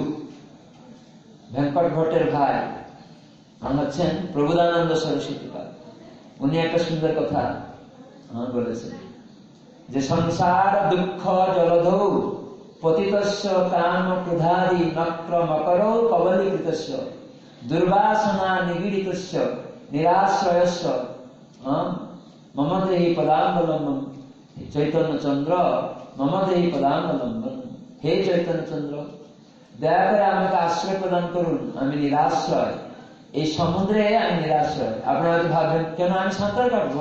ভেঙ্কট ভট্টের ভাই হচ্ছেন প্রবোধানন্দ সরস্বতী কাকা। উনি একটা সুন্দর কথা বলেছেন যে সংসার দুঃখ জলধৌ পতিতস্য কাম ক্রোধাদি নক্র মকর কবলীকৃতস্য দুর্বাসনা নিগীড়িতস্য নিরাশ্রয়স্য মম দেহি পদাবলম্বন। চৈতন্য চন্দ্র মম দেহি পদাবলম্বন। হে চৈতন্য চন্দ্র, দয়া করে আমাকে আশ্রয় প্রদান করুন, আমি নিরাশ্রয়, এই সমুদ্রে আমি নিরাশ্রয়। আপনারা হয়তো ভাববেন, কেন আমি সাঁতার কাটবো,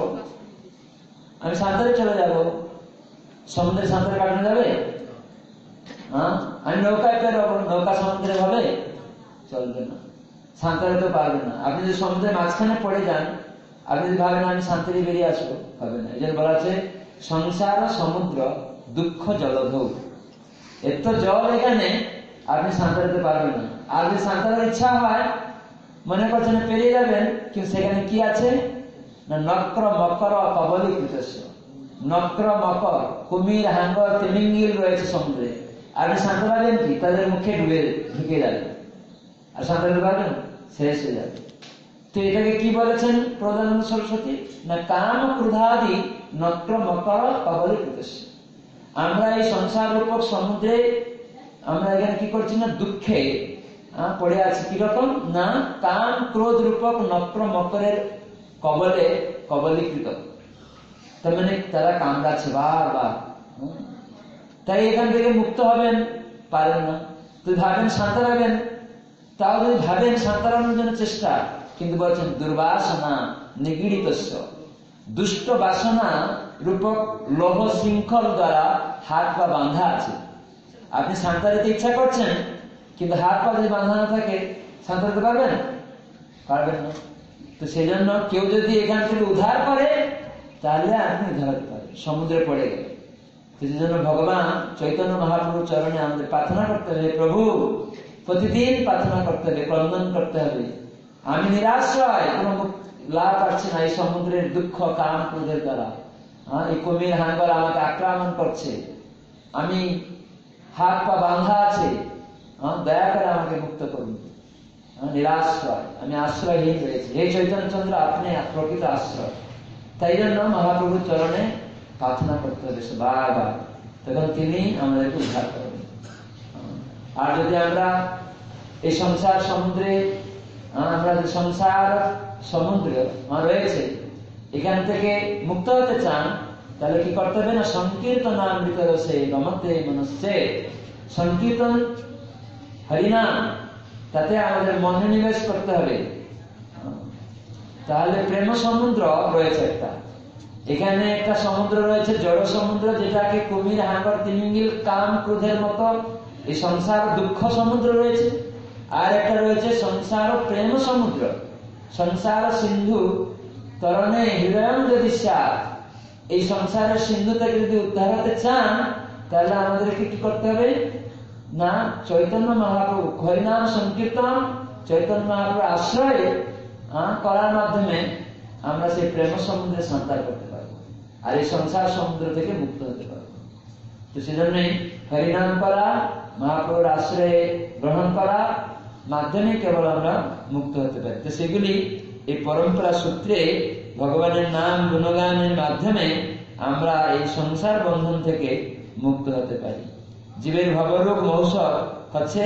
আমি সাঁতারে চলে যাব, সমুদ্রে সাঁতার কাটানো যাবে? হ্যাঁ, আমি নৌকায় বেরোবো, নৌকা সমুদ্রে হবে? চলবে না, সাঁতারে তো পারবে না। আপনি যদি সমুদ্রের মাঝখানে পড়ে যান, আপনি যদি ভাবেন আমি সাঁতারে বেরিয়ে আসবো, হবে না। এই জন্য বলা আছে সংসার সমুদ্র দুঃখ জলধৌ। এত জল এখানে, আপনি সাঁতারতে পারবেন না। আর যদি সাঁতারের ইচ্ছা হয়, মনে করছেন পেরিয়ে যাবেন, কিন্তু সেখানে কি আছে না নক্র মকর কবলীকৃতস্য। নক্র মকর, কুমির, হাঙ্গর, তিমিঙ্গিল রয়েছে সমুদ্রে। আপনি সাঁতার পারবেন কি? তাদের মুখে ডুবে ঢুকে যাবে। আর সাঁতার পারবেন, শেষ হয়ে যাবে। তো এটাকে কি বলেছেন প্রবোধানন্দ সরস্বতী? না কাম ক্রোধাদি নক্র মকর কবলীকৃতস্য। আমরা এই সংসার রূপক সমুদ্রে আমরা এখানে কি করছি না দুঃখে পড়ে আছি। কিরকম না কাম ক্রোধ রূপক নক্র মকরের কবলে কবলীকৃত। তার মানে তারা কামড়াচ্ছে বারবার। তাই এখান থেকে মুক্ত হবেন, পারেন না। তুই ভাবেন সাঁতার হবেন, তাও যদি ভাবেন সাঁতারানোর জন্য চেষ্টা, কিন্তু বলছেন দুর্বাসনা নিগীড়িতস্য, দুষ্ট বাসনা রূপক লৌহ শৃঙ্খল দ্বারা হাত পা বাঁধা আছে। আপনি সাঁতারিতে ইচ্ছা করছেন, কিন্তু হাত পা যদি বাঁধা না থাকে সাঁতারতে পারবেন পারবেন না। তো সেই জন্য কেউ যদি এখান থেকে উদ্ধার করে তাহলে আপনি উদ্ধার হতে পারেন, সমুদ্রে পড়ে গেলে। তো সেই জন্য ভগবান চৈতন্য মহাপ্রভুর চরণে আমাদের প্রার্থনা করতে হবে, প্রভু প্রতিদিন প্রার্থনা করতে হবে, ক্রন্দন করতে হবে, আমি নিরাশ্রয়, কোন লাভ পাচ্ছি না এই সমুদ্রের দুঃখ কাম ক্রোধের দ্বারা। এই কুমির হাঙ্গর আমাকে আক্রমণ করছে, আমি হাত পা বাঁধা আছে, দয়া করে আমাকে মুক্ত করুন, নিরাশ্রয়, আমি আশ্রয়হীন রয়েছি। হে চৈতন্য চন্দ্র, আপনি প্রকৃত আশ্রয়। তাই জন্য মহাপ্রভুর চরণে প্রার্থনা করতে হবে বারবার, তখন তিনি আমাদেরকে উদ্ধার করবেন। আর যদি আমরা এই সংসার সমুদ্রে, আমরা যে সংসার সমুদ্র রয়েছে এখান থেকে মুক্ত হতে চান, তাহলে কি করতে হবে না, সংকীর্তনামৃত রসে রমতে মনস্যে, সংকীর্তন হরিনাম তাতে আমাদের মনে নিবেশ করতে হবে। তাহলে প্রেম সমুদ্র রয়েছে একটা, এখানে একটা সমুদ্র রয়েছে জড় সমুদ্র, যেটাকে কুমির হাঙ্গর তিমিঙ্গিল কাম ক্রোধের মতো এই সংসার দুঃখ সমুদ্র রয়েছে। আর একটা রয়েছে সংসার প্রেম সমুদ্র, সংসার সিন্ধু তরণে হৃদয়ং যদি সাত। এই সংসারের সিন্ধু থেকে যদি উদ্ধার হতে চান, তাহলে আমাদেরকে কি করতে হবে না, চৈতন্য মহাপ্রভু হরিনাম সংকীর্তন, চৈতন্য মহাপ্রভু আশ্রয় করার মাধ্যমে আমরা সেই প্রেম সমুদ্রে সাঁতার করতে পারবো, আর এই সংসার সমুদ্র থেকে মুক্ত হতে পারবো। তো সেজন্যই হরিনাম করা, মহাপ্রভুর আশ্রয়ে গ্রহণ করা মাধ্যমে কেবল আমরা মুক্ত হতে পারি। তো সেগুলি এই পরম্পরা সূত্রে ভগবানের নাম গুণগানের মাধ্যমে আমরা এই সংসার বন্ধন থেকে মুক্ত হতে পারি। জীবের ভবরোগ ঔষধ হচ্ছে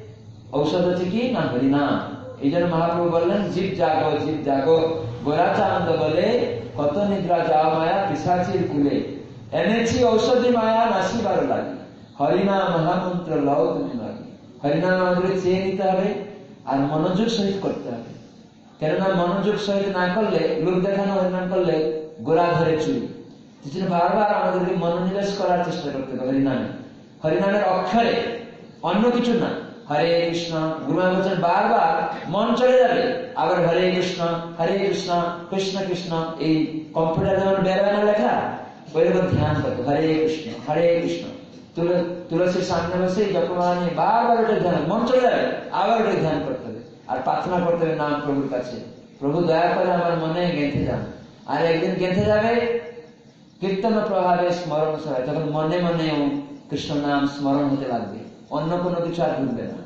ঔষধ হচ্ছে কি না, হরিনাম। এই জন্য মহাপ্রভু বললেন, জীব জাগো জীব জাগো, গোরাচানন্দ বলে, কত নিদ্রা যাও মায়া পিশাচির কুলে, এনেছি ঔষধি মায়া নাসিবার লাগি, হরিনাম মহামন্ত্র লও তুমি মাগি। হরিনাম আমাদের চেয়ে নিতে হবে আর মনোযোগ সহিত করতে হবে, কেননা মনোযোগ সহিত না করলে, লোক দেখানো হরিনাম করলে গোড়া ধরে চুরি। বারবার আমাদেরকে মনোনিবেশ করার চেষ্টা করতে হবে হরিনামে, হরিনামের অক্ষরে, অন্য কিছু না। হরে কৃষ্ণ গুরুমা বলছেন, বারবার মন চলে যাবে, আবার হরে কৃষ্ণ হরে কৃষ্ণ কৃষ্ণ কৃষ্ণ, এই কম্পিউটার যেমন বেরোয় না লেখা, ওই রকম ধ্যান করতে, হরে কৃষ্ণ হরে কৃষ্ণ। তুলসীর সামনে বসে যখন বারবার ওটা ধ্যান, মন চলে যাবে, আবার ওটা ধ্যান করতে হবে আর প্রার্থনা করতে হবে নাম প্রভুর কাছে, প্রভু দয়া করে আমার মনে গেঁথে যান। আর একদিন গেঁথে যাবে কীর্তন প্রভাবে স্মরণ সহায়, তখন মনে মনে কৃষ্ণ নাম স্মরণ হতে লাগবে, অন্য কোনো কিছু আর ঢুকবে না।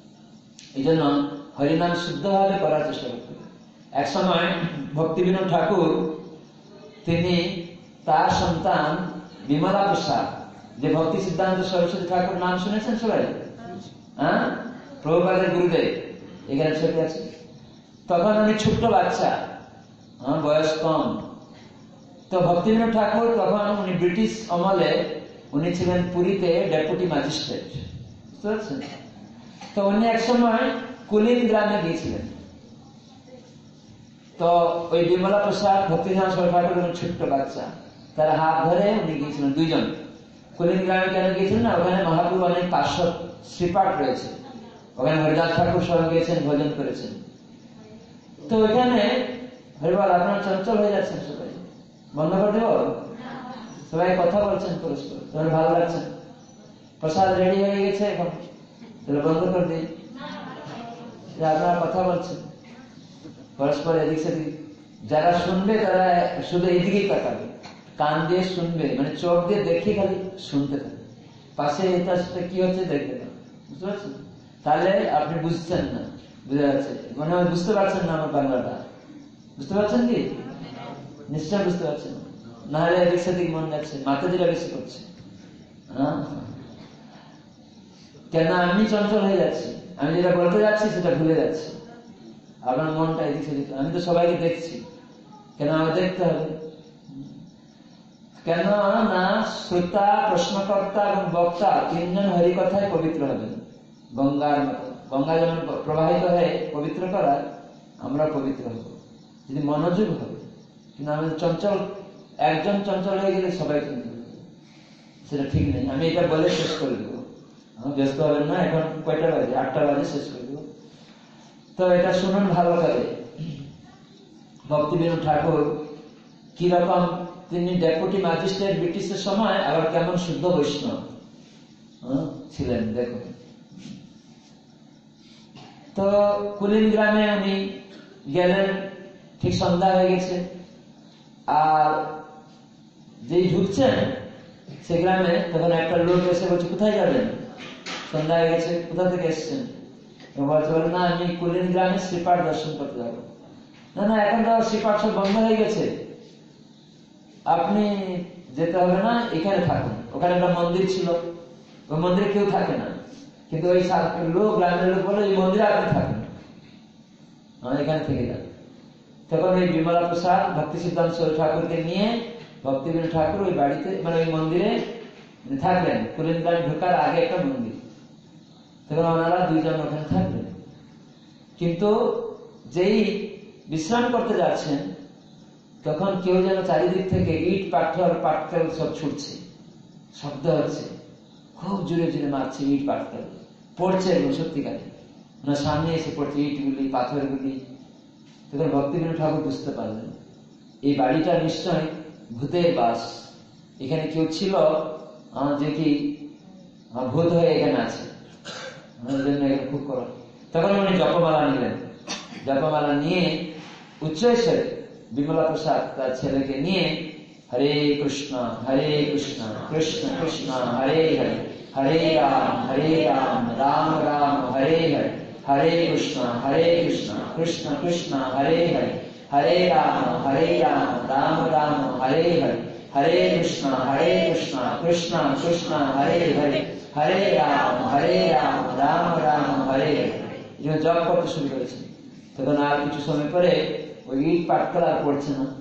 এই জন্য হরিনাম শুদ্ধভাবে করার চেষ্টা করতে হবে। এক সময় ভক্তিবিনোদ ঠাকুর, তিনি তার সন্তান বিমলা প্রসাদ, যে ভক্তি সিদ্ধান্ত সরস্বতী ঠাকুর নাম শুনেছেন সবাই, হ্যাঁ, প্রভুপাদের গুরুদেব, এখানে ছবি আছে। তখন উনি ছোট্ট বাচ্চা, বয়স কম। তো ভক্তিবিনোদ ঠাকুর তখন উনি ব্রিটিশ আমলে উনি ছিলেন পুরীতে ডেপুটি ম্যাজিস্ট্রেট, বুঝতে পারছেন? তো উনি এক সময় কুলিন গ্রামে গিয়েছিলেন। তো ওই বিমলা প্রসাদ ভক্তিবিনোদ ঠাকুর ছোট্ট বাচ্চা, তার হাত ধরে উনি গিয়েছিলেন দুইজন। কুলিন গ্রামে কেন গিয়েছিলেন না, ওখানে মহাপ্রভু অনেক পার্শ্বদ শ্রীপাঠ রয়েছে, ওখানে হরিদাস ঠাকুর সহ গিয়েছেন, ভোজন করেছেন। তো ওইখানে হরিবল আপনার চঞ্চল হয়ে যাচ্ছেন, সবাই বন্ধ করে দেব, সবাই কথা বলছেন পরস্পর, তোমার ভালো লাগছে, প্রসাদ রেডি হয়ে গেছে, এখন তাহলে বন্ধ করে দিই, আপনারা কথা বলছেন পরস্পর এদিক সেদিক। যারা শুনবে তারা শুধু এইদিকেই তাকাবে, কান দিয়ে শুনবে, মানে চোখ দিয়ে দেখে খালি শুনতে থাকে, পাশে এটা সেটা কি হচ্ছে দেখবে না, বুঝতে পারছেন? তাহলে আপনি বুঝছেন না, বুঝে যাচ্ছে, মনে হয় বুঝতে পারছেন না আমার বাংলাটা, বুঝতে পারছেন কি? নিশ্চয় বুঝতে পারছেন, না হলে এদিক সেদিক মন যাচ্ছে, মাথা যেটা বেশি করছে। কেন আমি চঞ্চল হয়ে যাচ্ছি, আমি যেটা বলতে যাচ্ছি সেটা ভুলে যাচ্ছি, আপনার মনটা এদিক সেদিক। আমি তো সবাইকে দেখছি, কেন আমি দেখতে হবে? কেন না শ্রোতা, প্রশ্নকর্তা এবং বক্তা তিনজন হরিকথায় পবিত্র হবেন, গঙ্গার মতো। গঙ্গা যেমন প্রবাহিত হয়ে পবিত্র করা, আমরা পবিত্র হব যদি মনোযোগ হবে। কিন্তু আমি চঞ্চল, একজন চঞ্চল হয়ে গেলে সবাই চঞ্চল, সেটা ঠিক নেই। আমি এটা বলে শেষ করে দেবো, আমার ব্যস্ত হবেন না। এখন কয়টা বাজে? আটটা বাজে, শেষ করে দেবো। তো এটা শুনুন ভালো করে। ভক্তিবিনোদ ঠাকুর কিরকম, তিনি ডেপুটি ম্যাজিস্ট্রেট ব্রিটিশের সময়, আবার কেমন শুদ্ধ বৈষ্ণব ছিলেন দেখুন। তো কুলিন গ্রামে উনি গেলেন, ঠিক সন্ধ্যা হয়ে গেছে। আর যেই ঢুকছেন সে গ্রামে, তখন একটা লোক এসে বলছে, কোথায় যাবেন? সন্ধ্যা হয়ে গেছে, কোথা থেকে এসছেন? বলছে, বলে না আমি কুলিন গ্রামে শ্রীপাঠ দর্শন করতে যাবো। না না, এখন তো শ্রীপাঠ সব বন্ধ হয়ে গেছে, আপনি যেতে হবে না, এখানে থাকুন। ওখানে একটা মন্দির ছিল, ওই মন্দিরে কেউ থাকে না, কিন্তু ওই লোক, গ্রামের লোক বলে এই মন্দিরে আপনি থাকুন, এখানে থেকে যান। তখন ওই বিমলা প্রসাদ ভক্তি সিদ্ধান্ত ঠাকুরকে নিয়ে ভক্তিবিনোদ ঠাকুর ওই বাড়িতে, মানে ওই মন্দিরে থাকলেন। কুলিন গ্রামে ঢোকার আগে একটা মন্দির, তখন ওনারা দুইজন ওখানে থাকলেন। কিন্তু যেই বিশ্রাম করতে যাচ্ছেন, তখন কেউ যেন চারিদিক থেকে ইট পাথর পাটকেল সব ছুটছে, শব্দ হচ্ছে, খুব জোরে জোরে মারছে ইট পাটকেল, পড়ছে এবং সত্যিকারে ওনার সামনে এসে পড়ছে ইটগুলি, পাথরগুলি। তখন ভক্তিবিনোদ ঠাকুর বুঝতে পারলেন এই বাড়িটা নিশ্চয় ভূতের বাস, এখানে কেউ ছিল যে কি ভূত হয়ে এখানে আছে, খুব করো। তখন উনি জপমালা নিলেন, জপমালা নিয়ে উচ্চস্বরে বিমলা প্রসাদ তার ছেলেকে নিয়ে হরে কৃষ্ণ হরে কৃষ্ণ কৃষ্ণ কৃষ্ণ হরে হরে, হরে রাম হরে রাম রাম রাম হরে হরে, হরে কৃষ্ণ হরে কৃষ্ণ কৃষ্ণ কৃষ্ণ হরে হরে, হরে রাম হরে রাম রাম রাম হরে হরে, হরে কৃষ্ণ হরে কৃষ্ণ কৃষ্ণ কৃষ্ণ হরে হরে, হরে রাম হরে রাম রাম রাম হরে হরে। জপ করতে শুরু করেছেন। তখন আর কিছু সময় পরে ওই ইট পাটকেল আর পড়ছে না,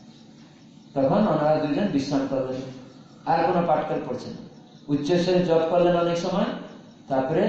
তখন ওনারা দুইজন বিশ্রাম করলেন, আর কোনো পাটকেল পড়ছে না। উচ্চস্বরে জপ করলেন অনেক সময়, তারপরে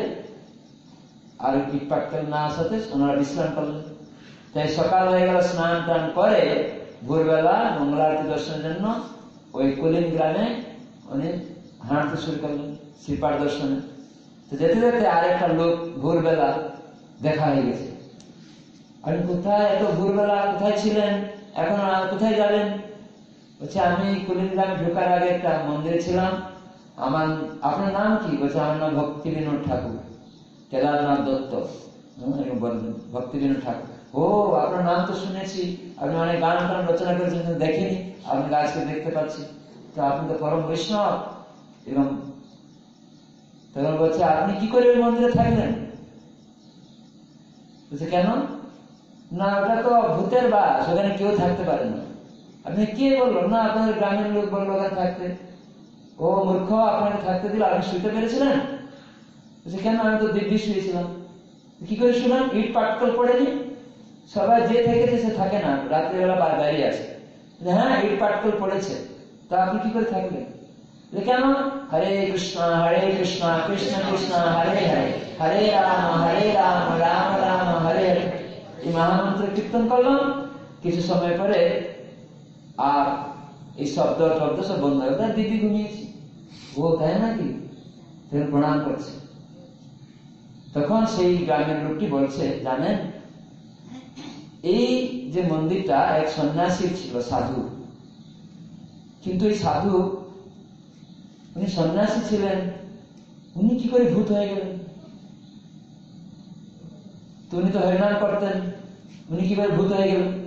আর ইট পাটকেল না আসাতে ওনারা বিশ্রাম করলেন। তাই সকাল হয়ে গেল, স্নান টান করে ভোরবেলা মঙ্গল আরতি দর্শনের জন্য ওই কুলিন গ্রামে উনি হাঁটতে শুরু করলেন শ্রীপাঠ দর্শনে। তো যেতে যেতে আরেকটা লোক ভোরবেলা দেখা হয়ে গেছে। আপনি কোথায়, এত ভোরবেলা কোথায় ছিলেন, এখন কোথায় যাবেন? বলছে আমি কুলিন গ্রামে ঢোকার আগে একটা মন্দিরে ছিলাম। আমার, আপনার নাম কি? বলছে আমার নাম ভক্তিবিনোদ ঠাকুর, কেদারনাথ দত্ত। বলবেন ভক্তিবিনোদ ঠাকুর। ও, আপনার নাম তো শুনেছি, আপনি অনেক গান টান রচনা করেছেন, দেখিনি, আপনাকে আজকে দেখতে পাচ্ছি, তো আপনি তো পরম বৈষ্ণব। এবং তখন বলছে আপনি কি করে ওই মন্দিরে থাকলেন? বলছে কেন? না ওটা তো ভূতের বাস, ওখানে কেউ থাকতে পারে না। আপনি কে বললো? না আপনাদের গ্রামের লোক বললো ওখানে থাকতে। ও মূর্খ, আপনাকে থাকতে দিল, আপনি শুতে পেরেছিলেন? বলছে কেন? আমি তো দিব্যি শুয়েছিলাম। কি করে শুনলাম? ইট পাটকেল পড়েনি, সবাই যে থেকেছে সে থাকে না, রাত্রিবেলা বাইরে আছে। হ্যাঁ ইট পাটকেল পড়েছে, তা আপনি কি করে থাকলেন? কেন? হরে কৃষ্ণ হরে কৃষ্ণ কৃষ্ণ কৃষ্ণ হরে হরে, হরে রাম হরে রাম রাম রাম হরে হরে। এই মহামন্ত্র কীর্তন করলাম, কিছু সময় পরে আর এই শব্দ শব্দ সব বন্ধ হয়ে গেল। দিদি ঘুমিয়েছি। ও তাই নাকি? প্রণাম করছে। তখন সেই গ্রামের লোকটি বলছে, জানেন এই যে মন্দিরটা এক সন্ন্যাসী ছিল, সাধু, কিন্তু এই সাধু উনি সন্ন্যাসী ছিলেন, উনি কি করে ভূত হয়ে গেলেন? তো উনি তো হরিনাম করতেন, উনি কি করে ভূত হয়ে গেলেন?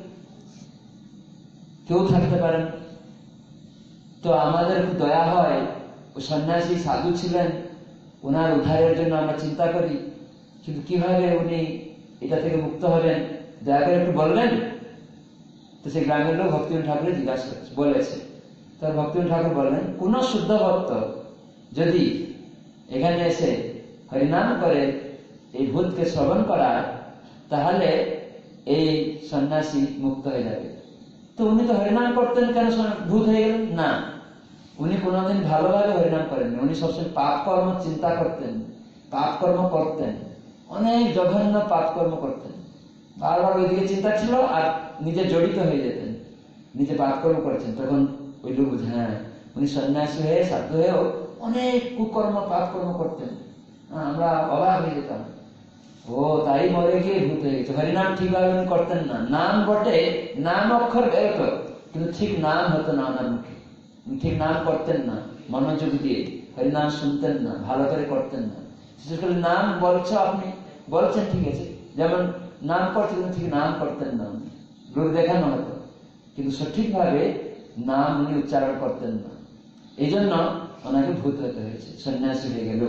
কেউ থাকতে পারেন। তো আমাদের খুব দয়া হয়, ও সন্ন্যাসী সাধু ছিলেন, ওনার উদ্ধারের জন্য আমরা চিন্তা করি, কিন্তু কিভাবে উনি এটা থেকে মুক্ত হবেন, দয়া করে একটু বলবেন। তো সেই গ্রামের লোক ভক্তিবিনোদ ঠাকুরের জিজ্ঞাসা করেছে, বলেছে। তার ভক্তিবিনোদ ঠাকুর বললেন, কোন শুদ্ধ ভক্ত যদি এখানে এসে হরিনাম করে এই ভূতকে শ্রবণ করায়, তাহলে এই সন্ন্যাসী মুক্ত হয়ে যাবে। তো উনি তো হরিনাম করতেন, কেন ভূত হয়ে গেলেন? না, উনি কোনোদিন ভালোভাবে হরিনাম করেননি, উনি সবসময় পাপ কর্ম চিন্তা করতেন, পাপ কর্ম করতেন, অনেক জঘন্য পাপ কর্ম করতেন, বারবার ওইদিকে চিন্তা ছিল আর নিজে জড়িত হয়ে যেতেন। নিজে পাপকর্ম করছেন, তখন ওই লোক বুঝে হ্যাঁ উনি সন্ন্যাসী হয়ে সাধু হয়েও অনেক কুকর্ম পাপকর্ম করতেন, আমরা অবাক হয়ে যেতাম। ও তাই মরে গিয়ে ভূত হয়ে গেছে। হরিনাম ঠিকভাবে উনি করতেন না, নাম বটে, নাম অক্ষর বেরোতো কিন্তু ঠিক নাম হতো না ওনার মুখে, ঠিক নাম করতেন না, মনোযোগ দিয়ে হরিনাম শুনতেন না, ভালো করে করতেন না। বিশেষ করে নাম বলছো আপনি বলছেন ঠিক আছে, যেমন নাম করছে কিন্তু ঠিক নাম করতেন না, লোক দেখানো হতো কিন্তু সঠিকভাবে নাম উনি উচ্চারণ করতেন না। এই জন্য ওনাকে ভূত হতে হয়েছে, সন্ন্যাসী হয়ে গেল।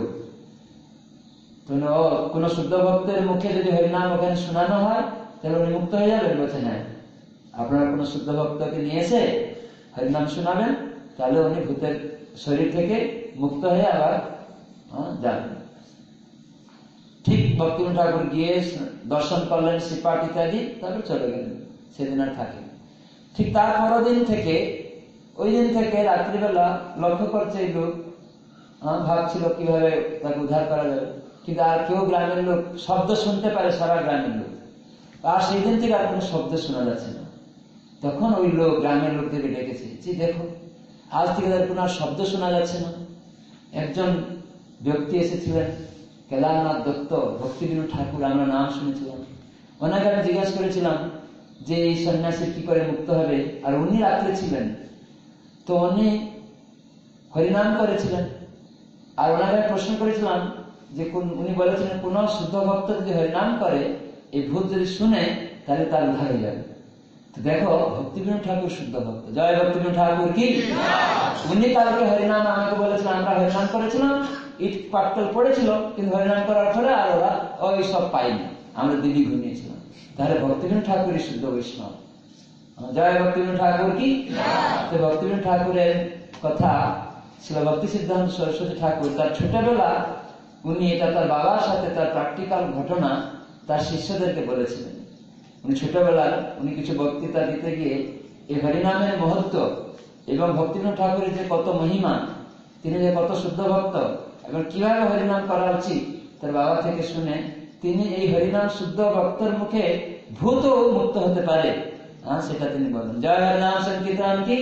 কোন শুদ্ধ ভক্তের মুখে যদি হরিনাম ওখানে শোনানো হয় তাহলে উনি মুক্ত হয়ে যাবেন। বলছে হ্যাঁ, আপনার কোন শুদ্ধ ভক্তকে নিয়ে এসে হরিনাম শোনাবেন, তাহলে উনি ভূতের শরীর থেকে মুক্ত হয়ে আবার যাবেন। ঠিক ভক্তিবিনোদ ঠাকুর গিয়ে দর্শন করলেন শ্রীপাঠ ইত্যাদি, তারপর চলে গেলেন, সেদিন আর থাকেন। ঠিক তার পরের দিন থেকে, ওই দিন থেকে রাত্রিবেলা লক্ষ্য করছে এই লোক, ভাবছিল কিভাবে তাকে উদ্ধার করা যাবে, কিন্তু আর কেউ গ্রামের লোক শব্দ শুনতে পারে, সারা গ্রামের লোক, আর সেই দিন থেকে আর কোনো শব্দ শোনা যাচ্ছে না। তখন ওই লোক গ্রামের লোকদেরকে ডেকেছে, যে দেখো আজ থেকে তার কোনো আর শব্দ শোনা যাচ্ছে না। একজন ব্যক্তি এসেছিলেন কেদারনাথ দত্ত, ভক্তিবিনোদ ঠাকুর, আমরা নাম শুনেছিলাম। ওনাকে আমি জিজ্ঞাসা করেছিলাম যে এই সন্ন্যাসী কি করে মুক্ত হবে, আর উনি রাত্রে ছিলেন, তো উনি হরিনাম করেছিলেন। আর ওনাকে আমি প্রশ্ন করেছিলাম যে উনি বলেছিলেন কোন শুদ্ধ ভক্ত যদি হরিনাম করে, এই ভূত যদি শুনে তাহলে তার উদ্ধার হয়ে যাবে। তো দেখো ভক্তিবিনোদ ঠাকুর শুদ্ধ ভক্ত, জয় ভক্তিবিনোদ ঠাকুর কি। উনি কালকে হরিনাম আমাকে বলেছিলেন, আমরা হরিনাম করেছিলাম, ইট পাটকেল পড়েছিল, কিন্তু হরিনাম করার পরে আর ওরা ওই সব পাইনি, আমরা দিদি ঘুমিয়েছিলাম। তাহলে ভক্তিবিনোদ ঠাকুরই শুদ্ধ বৈষ্ণব, জয় ভক্তিবিনোদ ঠাকুর কি। তো ভক্তিবিনোদ ঠাকুরের কথা ছিল ভক্তি সিদ্ধান্ত সরস্বতী ঠাকুর তার ছোটবেলা, উনি এটা তার বাবার সাথে তার প্র্যাকটিক্যাল ঘটনা তার শিষ্যদেরকে বলেছিলেন। উনি ছোটবেলায় উনি কিছু বক্তৃতা দিতে গিয়ে এই হরিনামের মহত্ব এবং ভক্তিবিনোদ ঠাকুরের যে কত মহিমা, তিনি যে কত শুদ্ধ ভক্ত এবং কিভাবে হরিনাম করা উচিত তার বাবা থেকে শুনে তিনি এই হরিনাম শুদ্ধ ভক্তর মুখে ভূত মুক্ত হতে পারে, হ্যাঁ সেটা তিনি বলেন। জয় হরিনাম সংকীর্তন কি।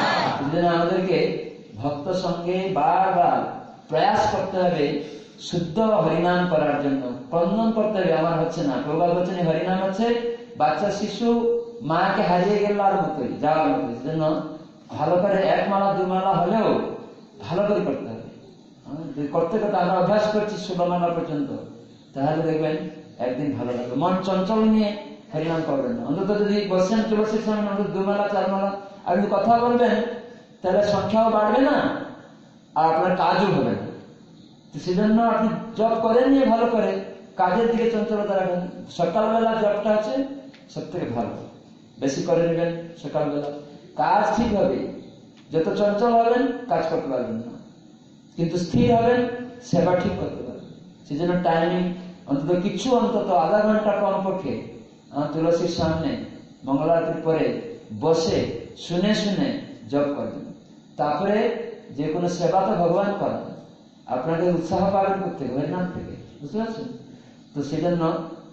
আমাদেরকে ভক্ত সঙ্গে বারবার প্রয়াস করতে হবে শুদ্ধ হরিনাম করার জন্য, ক্রন্দন করতে হবে আমার হচ্ছে না। প্রভুপাদ বলছেন হরিনাম হচ্ছে বাচ্চা শিশু মাকে হারিয়ে গেল আর মতোই যাওয়ার মতোই, সেজন্য ভালো করে এক মালা দু মালা হলেও ভালো করে করতে হবে। করতে করতে আমরা অভ্যাস করছি ষোলো মালা পর্যন্ত, তাহলে দেখবেন একদিন ভালো লাগবে। মন চঞ্চল নিয়ে হরিনাম করবেন না, অন্তত যদি বসছেন তুলসীর সামনে অন্তত দু মালা চার মালা আর যদি কথা বলবেন তাহলে সংখ্যাও বাড়বে না আর আপনার কাজও হবে না। সেজন্য আপনি জব করেন নিয়ে ভালো করে, কাজের দিকে চঞ্চলতা রাখবেন। সকালবেলা জবটা আছে সব থেকে ভালো, বেশি করে নেবেন সকালবেলা, কাজ ঠিক হবে। যত চঞ্চল হবেন কাজ করতে পারবেন না, কিন্তু স্থির হবেন সেবা ঠিক করতে পারবেন। সেজন্য টাইমিং অন্তত কিছু অন্তত আধা ঘন্টা কমপক্ষে তুলসীর সামনে মঙ্গলারতির পরে বসে শুনে শুনে জপ করবেন। তারপরে যে কোনো সেবা তো ভগবান করেন, আপনাকে উৎসাহ পাবেন করতে হরিনাম থেকে, বুঝতে পারছেন তো। সেজন্য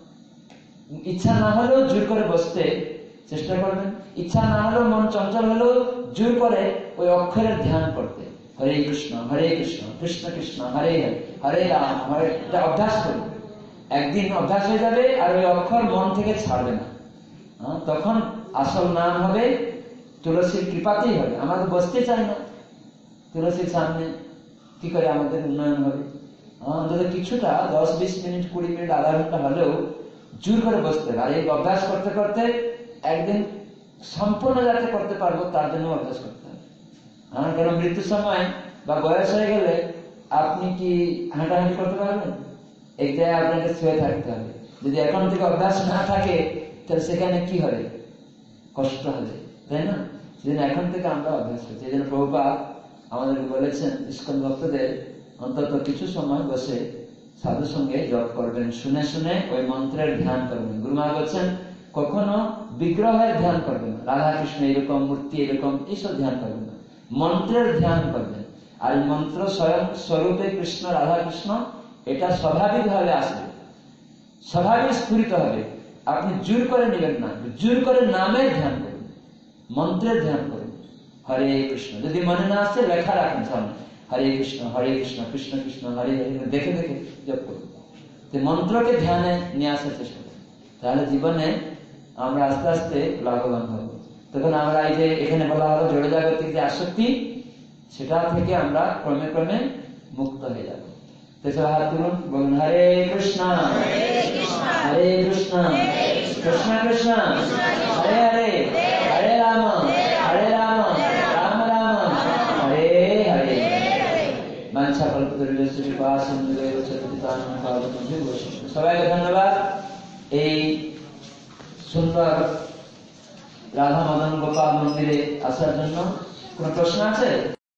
ইচ্ছা না হলেও জোর করে বসতে চেষ্টা করবেন, ইচ্ছা না হলেও মন চঞ্চল হলেও জোর করে ওই অক্ষরের ধ্যান করতে, হরে কৃষ্ণ হরে কৃষ্ণ কৃষ্ণ কৃষ্ণ হরে হরে হরে রাম হরে, এটা অভ্যাস করবে। একদিন অভ্যাস হয়ে যাবে আর ওই অক্ষর মন থেকে ছাড়বে না, তখন আসল নাম হবে তুলসীর কৃপাতেই হবে। আমাদের বসতে চাই না তুলসীর সামনে, কি করে আমাদের উন্নয়ন হবে? অন্তত কিছুটা দশ বিশ মিনিট কুড়ি মিনিট আধা ঘন্টা হলেও জোর করে বসতে হবে। আর এই অভ্যাস করতে করতে একদিন সম্পূর্ণ যাতে করতে পারবো তার জন্য অভ্যাস করতে হবে। হ্যাঁ, কারণ মৃত্যুর সময় বা বয়স হয়ে গেলে আপনি কি হাঁটাহাঁটি করতে পারবেন? এক জায়গায় আপনাকে শুয়ে থাকতে হবে। যদি এখন থেকে অভ্যাস না থাকে তাহলে সেখানে কি হবে? কষ্ট হবে, তাই না? সেজন্য এখন থেকে আমরা অভ্যাস করছি। এই জন্য প্রভুপাদ আমাদেরকে বলেছেন ইস্কন ভক্তদের অন্তত কিছু সময় বসে সাধুর সঙ্গে জপ করবেন, শুনে শুনে ওই মন্ত্রের ধ্যান করবেন। গুরুমা বলছেন কখনো বিগ্রহের ধ্যান করবেন না, রাধা কৃষ্ণ এরকম মূর্তি এরকম এইসব ধ্যান করবেন না, মন্ত্রের ধ্যান করবেন। আর মন্ত্র স্বয়ং স্বরূপে কৃষ্ণ রাধা কৃষ্ণ, এটা স্বাভাবিক ভাবে আসবে, স্বাভাবিক স্ফুরিত হবে। আপনি জোর করে নেবেন না, জোর করে নামের ধ্যান করবেন। মন্ত্রের ধ্যান করুন। হরে কৃষ্ণ যদি মনে না আসছে লেখা রাখুন সামনে, হরে কৃষ্ণ হরে কৃষ্ণ কৃষ্ণ কৃষ্ণ হরে হরে, দেখে দেখে জপ করুন। মন্ত্রকে ধ্যানে নিয়ে আসার চেষ্টা করুন, তাহলে জীবনে আমরা আস্তে আস্তে লাভবান হব। তখন আমরা এই যে এখানে বলা হলো জড়জাগতিক যে আসক্তি, সেটা থেকে আমরা ক্রমে ক্রমে মুক্ত হয়ে যাব। তাছাড়া হাত তুলুন, বলুন হরে কৃষ্ণ হরে কৃষ্ণ কৃষ্ণ কৃষ্ণ হরে হরে, হরে রাম হরে রাম রাম রাম হরে হরে। বাঞ্ছা কল্পতরুস্য কৃপা সিন্ধুদেব চতুর্থিতাং পাবনমো বৈষ্ণব। সবাইকে ধন্যবাদ এই সুন্দর রাধা মদন গোপাল মন্দিরে আসার জন্য। কোন প্রশ্ন আছে?